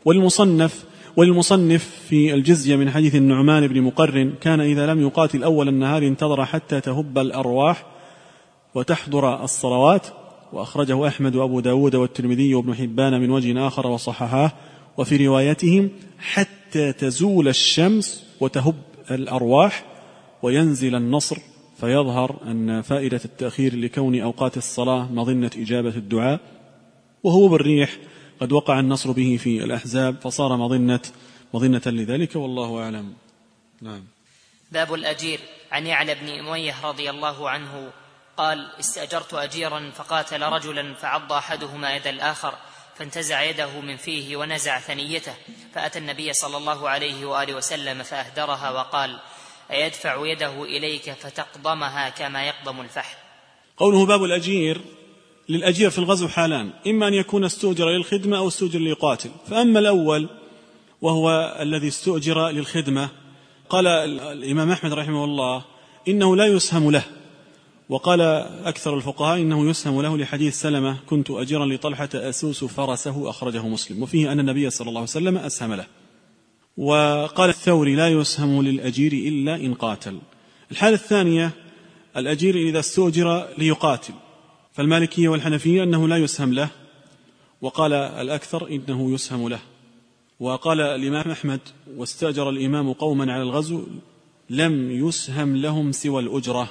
Speaker 2: وللمصنف في الجزية من حديث النعمان بن مقرن كان إذا لم يقاتل أول النهار انتظر حتى تهب الأرواح وتحضر الصلوات. وأخرجه أحمد وأبو داود والترمذي وابن حبان من وجه آخر وصححاه. وفي روايتهم حتى تزول الشمس وتهب الأرواح وينزل النصر، فيظهر أن فائدة التأخير لكون أوقات الصلاة مظنة إجابة الدعاء. وهو بالريح قد وقع النصر به في الأحزاب فصار مظنة لذلك، والله أعلم. نعم.
Speaker 1: باب الأجير. عن يعلى بن أمية رضي الله عنه قال: استأجرت أجيرا فقاتل رجلا فعض أحدهما يد الآخر فانتزع يده من فيه ونزع ثنيته، فأتى النبي صلى الله عليه وآله وسلم فأهدرها وقال: أيدفع يده إليك فتقضمها كما يقضم الفحل.
Speaker 2: قوله باب الأجير، للأجير في الغزو حالان: إما أن يكون استؤجر للخدمة أو استؤجر ليقاتل. فأما الأول وهو الذي استؤجر للخدمة قال الإمام أحمد رحمه الله إنه لا يسهم له، وقال أكثر الفقهاء إنه يسهم له لحديث سلمة: كنت أجيرا لطلحة أسوس فرسه، أخرجه مسلم، وفيه أن النبي صلى الله عليه وسلم أسهم له. وقال الثوري: لا يسهم للأجير إلا إن قاتل. الحالة الثانية الأجير إذا استؤجر ليقاتل، فالمالكية والحنفية أنه لا يسهم له، وقال الأكثر إنه يسهم له. وقال الإمام أحمد: واستأجر الإمام قوما على الغزو لم يسهم لهم سوى الأجرة.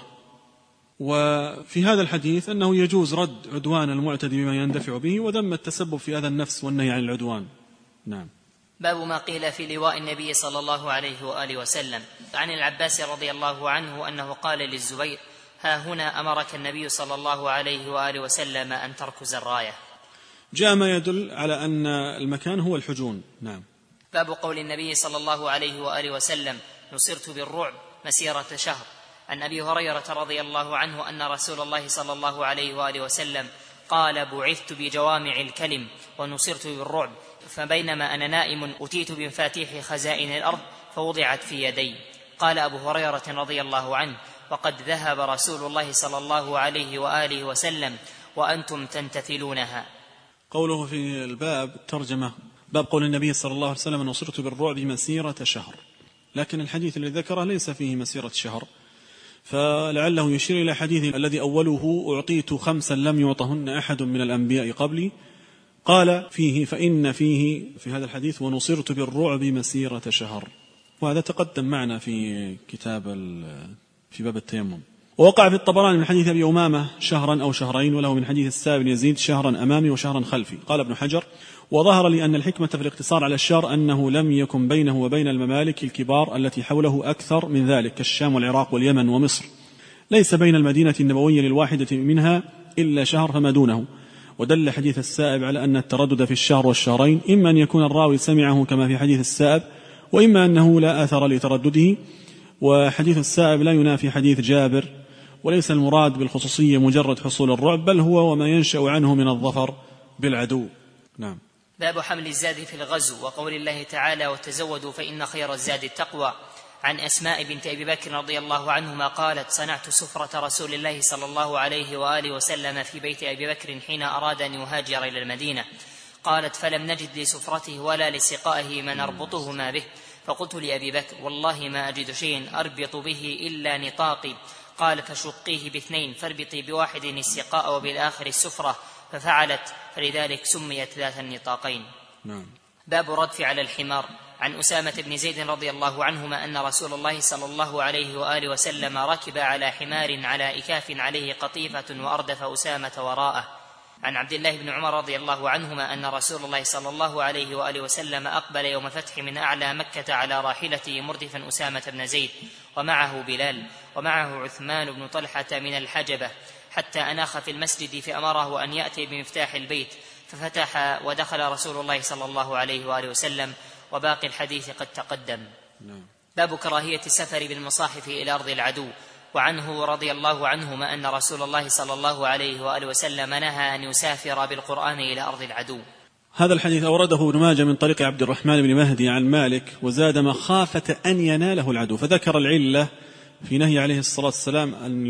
Speaker 2: وفي هذا الحديث أنه يجوز رد عدوان المعتدي بما يندفع به، وذم التسبب في أذى النفس والنهي عن العدوان. نعم.
Speaker 1: باب ما قيل في لواء النبي صلى الله عليه وآله وسلم. عن العباس رضي الله عنه أنه قال للزبير: ها هنا أمرك النبي صلى الله عليه وآله وسلم أن تركز الراية.
Speaker 2: جاء ما يدل على أن المكان هو الحجون. نعم.
Speaker 1: باب قول النبي صلى الله عليه وآله وسلم: نصرت بالرعب مسيرة شهر. عن أبي هريرة رضي الله عنه أن رسول الله صلى الله عليه وآله وسلم قال: بعثت بجوامع الكلم ونصرت بالرعب، فبينما أنا نائم أتيت بمفاتيح خزائن الأرض فوضعت في يدي. قال أبو هريرة رضي الله عنه: وقد ذهب رسول الله صلى الله عليه وآله وسلم وأنتم تنتثلونها.
Speaker 2: قوله في الباب ترجمة: باب قول النبي صلى الله عليه وسلم: نصرت بالرعب مسيرة شهر. لكن الحديث الذي ذكره ليس فيه مسيرة شهر، فلعله يشير إلى حديث الذي أوله: أعطيت 5 لم يعطهن أحد من الأنبياء قبلي. قال فيه: فإن فيه في هذا الحديث: ونصرت بالرعب مسيرة شهر. وهذا تقدم معنا في في باب التيمم. ووقع في الطبراني من حديث أبي أمامة شهرا أو شهرين، وله من حديث السائب بن يزيد شهرا أمامي وشهرا خلفي. قال ابن حجر: وظهر لي أن الحكمة في الاقتصار على الشهر أنه لم يكن بينه وبين الممالك الكبار التي حوله أكثر من ذلك كالشام والعراق واليمن ومصر، ليس بين المدينة النبوية للواحدة منها إلا شهر فما دونه. ودل حديث السائب على أن التردد في الشهر والشهرين إما أن يكون الراوي سمعه كما في حديث السائب، وإما أنه لا أثر لتردده. وحديث السائب لا ينافي حديث جابر، وليس المراد بالخصوصية مجرد حصول الرعب، بل هو وما ينشأ عنه من الظفر بالعدو. نعم.
Speaker 1: باب حمل الزاد في الغزو وقول الله تعالى وتزودوا فإن خير الزاد التقوى. عن أسماء بنت أبي بكر رضي الله عنهما قالت صنعت سفرة رسول الله صلى الله عليه وآله وسلم في بيت أبي بكر حين أراد أن يهاجر إلى المدينة. قالت فلم نجد لسفرته ولا لسقائه ما نربطهما به، فقلت لأبي بكر والله ما أجد شيء أربط به إلا نطاقي. قال فشقيه باثنين، فاربطي بواحد السقاء وبالآخر السفرة، ففعلت، فلذلك سميت ذات النطاقين. باب الردف على الحمار. عن أسامة بن زيد رضي الله عنهما أن رسول الله صلى الله عليه وآله وسلم ركب على حمار على إكاف عليه قطيفة وأردف أسامة وراءه. عن عبد الله بن عمر رضي الله عنهما أن رسول الله صلى الله عليه وآله وسلم أقبل يوم الفتح من أعلى مكة على راحلته مردفا أسامة بن زيد ومعه بلال ومعه عثمان بن طلحة من الحجبة، حتى أناخ في المسجد فأمره أن يأتي بمفتاح البيت، ففتح ودخل رسول الله صلى الله عليه وآله وسلم، وباقي الحديث قد تقدم. باب كراهية السفر بالمصاحف إلى أرض العدو. وعنه رضي الله عنهما أن رسول الله صلى الله عليه وآله وسلم نهى أن يسافر بالقرآن إلى أرض العدو.
Speaker 2: هذا الحديث أورده ابن ماجه من طريق عبد الرحمن بن مهدي عن مالك، وزاد مخافة أن يناله العدو، فذكر العلة في نهي عليه الصلاة والسلام أن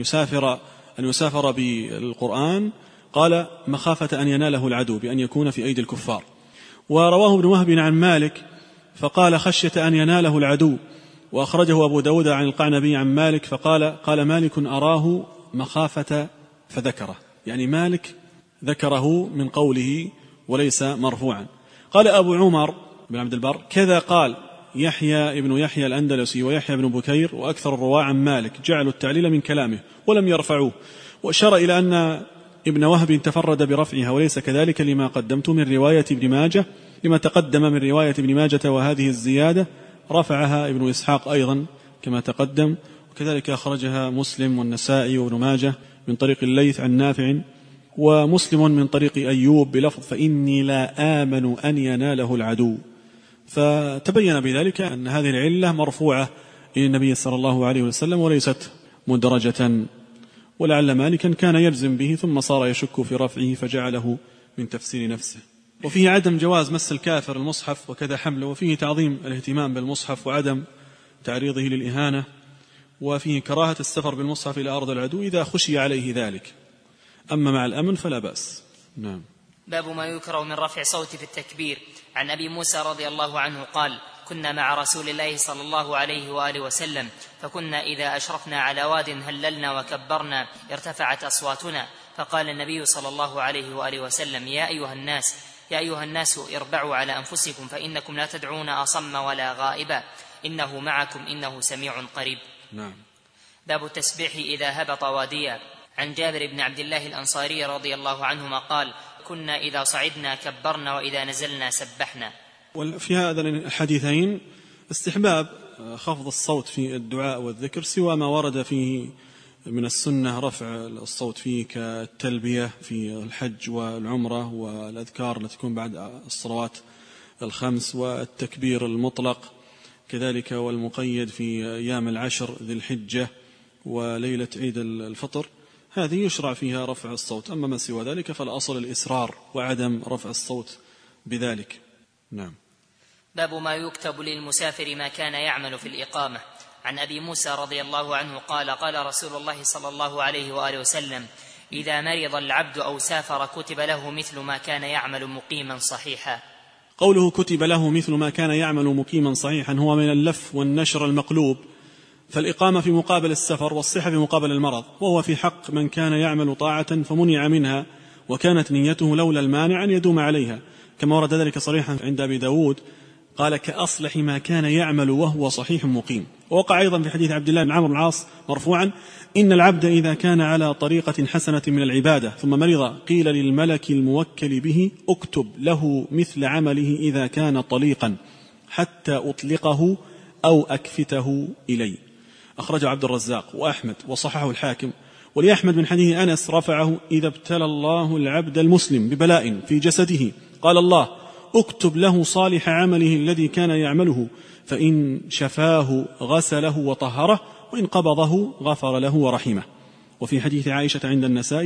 Speaker 2: يسافر بالقرآن، قال مخافة أن يناله العدو بأن يكون في أيدي الكفار. ورواه ابن وهب عن مالك فقال خشية أن يناله العدو، وأخرجه أبو داود عن القعنبي عن مالك فقال مالك أراه مخافة فذكره، يعني مالك ذكره من قوله وليس مرفوعا. قال أبو عمر بن عبد البر كذا قال يحيى ابن يحيى الأندلسي ويحيى بن بكير وأكثر الرواة عن مالك جعلوا التعليل من كلامه ولم يرفعوه، وأشار إلى أن ابن وهب تفرد برفعها، وليس كذلك لما قدمت من رواية ابن ماجه، لما تقدم من رواية ابن ماجه، وهذه الزيادة رفعها ابن إسحاق أيضا كما تقدم، وكذلك أخرجها مسلم والنسائي وابن ماجه من طريق الليث عن نافع، ومسلم من طريق أيوب بلفظ فإني لا آمن أن يناله العدو. فتبين بذلك أن هذه العلة مرفوعة إلى النبي صلى الله عليه وسلم وليست مدرجة، ولعل مالكا كان يلزم به ثم صار يشك في رفعه فجعله من تفسير نفسه. وفيه عدم جواز مس الكافر المصحف وكذا حمله، وفيه تعظيم الاهتمام بالمصحف وعدم تعريضه للإهانة، وفيه كراهة السفر بالمصحف إلى أرض العدو إذا خشي عليه ذلك، أما مع الأمن فلا بأس. نعم.
Speaker 1: باب ما يكره من رفع صوت في التكبير. عن أبي موسى رضي الله عنه قال كنا مع رسول الله صلى الله عليه وآله وسلم، فكنا إذا أشرفنا على واد هللنا وكبرنا ارتفعت أصواتنا، فقال النبي صلى الله عليه وآله وسلم يا أيها الناس اربعوا على أنفسكم فإنكم لا تدعون أصم ولا غائبا، إنه معكم إنه سميع قريب.
Speaker 2: نعم.
Speaker 1: باب التسبيح إذا هبط واديا. عن جابر بن عبد الله الأنصاري رضي الله عنهما قال كنا إذا صعدنا كبرنا وإذا نزلنا سبحنا.
Speaker 2: وفي هذا الحديثين استحباب خفض الصوت في الدعاء والذكر سوى ما ورد فيه من السنة رفع الصوت فيه كالتلبية في الحج والعمرة والأذكار التي تكون بعد الصلوات الخمس والتكبير المطلق كذلك، والمقيد في أيام العشر ذي الحجة وليلة عيد الفطر، هذه يشرع فيها رفع الصوت. أما ما سوى ذلك فالأصل الإسرار وعدم رفع الصوت بذلك. نعم.
Speaker 1: باب ما يكتب للمسافر ما كان يعمل في الإقامة. عن أبي موسى رضي الله عنه قال قال رسول الله صلى الله عليه وآله وسلم إذا مرض العبد أو سافر كتب له مثل ما كان يعمل مقيما صحيحا.
Speaker 2: قوله كتب له مثل ما كان يعمل مقيما صحيحا هو من اللف والنشر المقلوب، فالإقامة في مقابل السفر والصحة في مقابل المرض، وهو في حق من كان يعمل طاعة فمنع منها وكانت نيته لولا المانع أن يدوم عليها، كما ورد ذلك صريحا عند أبي داود قال كأصلح ما كان يعمل وهو صحيح مقيم. ووقع أيضا في حديث عبد الله بن عمرو بن العاص مرفوعا إن العبد إذا كان على طريقة حسنة من العبادة ثم مرض قيل للملك الموكل به اكتب له مثل عمله إذا كان طليقا حتى أطلقه أو أكفته إلي. أخرجه عبد الرزاق وأحمد وصححه الحاكم. ولأحمد من حديث أنس رفعه إذا ابتلى الله العبد المسلم ببلاء في جسده قال الله اكتب له صالح عمله الذي كان يعمله، فإن شفاه غسله وطهره وإن قبضه غفر له ورحمه. وفي حديث عائشة عند النسائي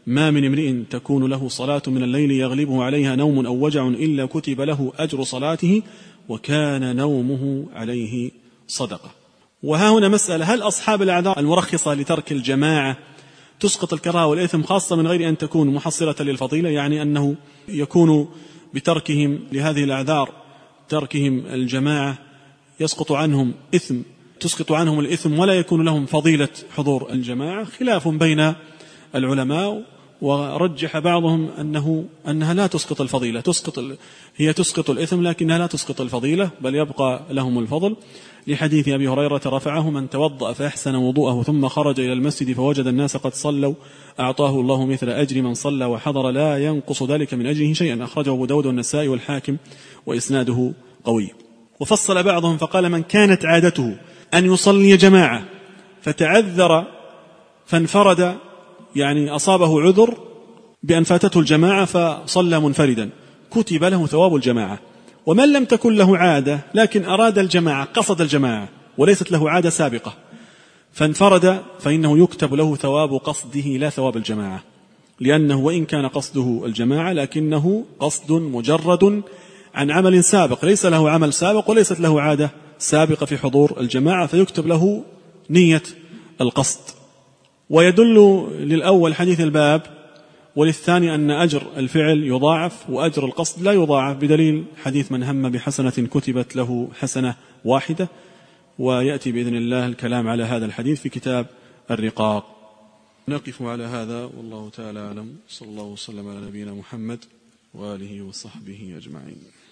Speaker 2: ما من امرئ تكون له صلاة من الليل يغلبه عليها نوم أو وجع إلا كتب له أجر صلاته وكان نومه عليه صدقة. وها هنا مسألة: هل أصحاب الأعذار المرخصة لترك الجماعة تسقط الكراهة والإثم خاصة من غير أن تكون محصلة للفضيلة؟ يعني أنه يكون بتركهم لهذه الأعذار، تركهم الجماعة، يسقط عنهم إثم، تسقط عنهم الإثم ولا يكون لهم فضيلة حضور الجماعة؟ خلاف بين العلماء، ورجح بعضهم أنها لا تسقط الفضيلة، هي تسقط الإثم لكنها لا تسقط الفضيلة، بل يبقى لهم الفضل، لحديث أبي هريرة رفعه: من توضأ فأحسن وضوءه ثم خرج إلى المسجد فوجد الناس قد صلوا أعطاه الله مثل أجر من صلى وحضر لا ينقص ذلك من أجره شيئا. أخرجه أبو داود والنسائي والحاكم وإسناده قوي. وفصل بعضهم فقال: من كانت عادته أن يصلي جماعة فتعذر فانفرد، يعني أصابه عذر بأن فاتته الجماعة فصلى منفردا، كتب له ثواب الجماعة. ومن لم تكن له عادة لكن أراد الجماعة، قصد الجماعة وليست له عادة سابقة، فانفرد، فإنه يكتب له ثواب قصده لا ثواب الجماعة، لأنه وإن كان قصده الجماعة لكنه قصد مجرد عن عمل سابق، ليس له عمل سابق وليست له عادة سابقة في حضور الجماعة، فيكتب له نية القصد. ويدل للأول حديث الباب، وللثاني أن أجر الفعل يضاعف وأجر القصد لا يضاعف، بدليل حديث من هم بحسنة كتبت له حسنة واحدة. ويأتي بإذن الله الكلام على هذا الحديث في كتاب الرقاق. نقف على هذا والله تعالى أعلم. صلى الله وسلم على نبينا محمد وآله وصحبه أجمعين.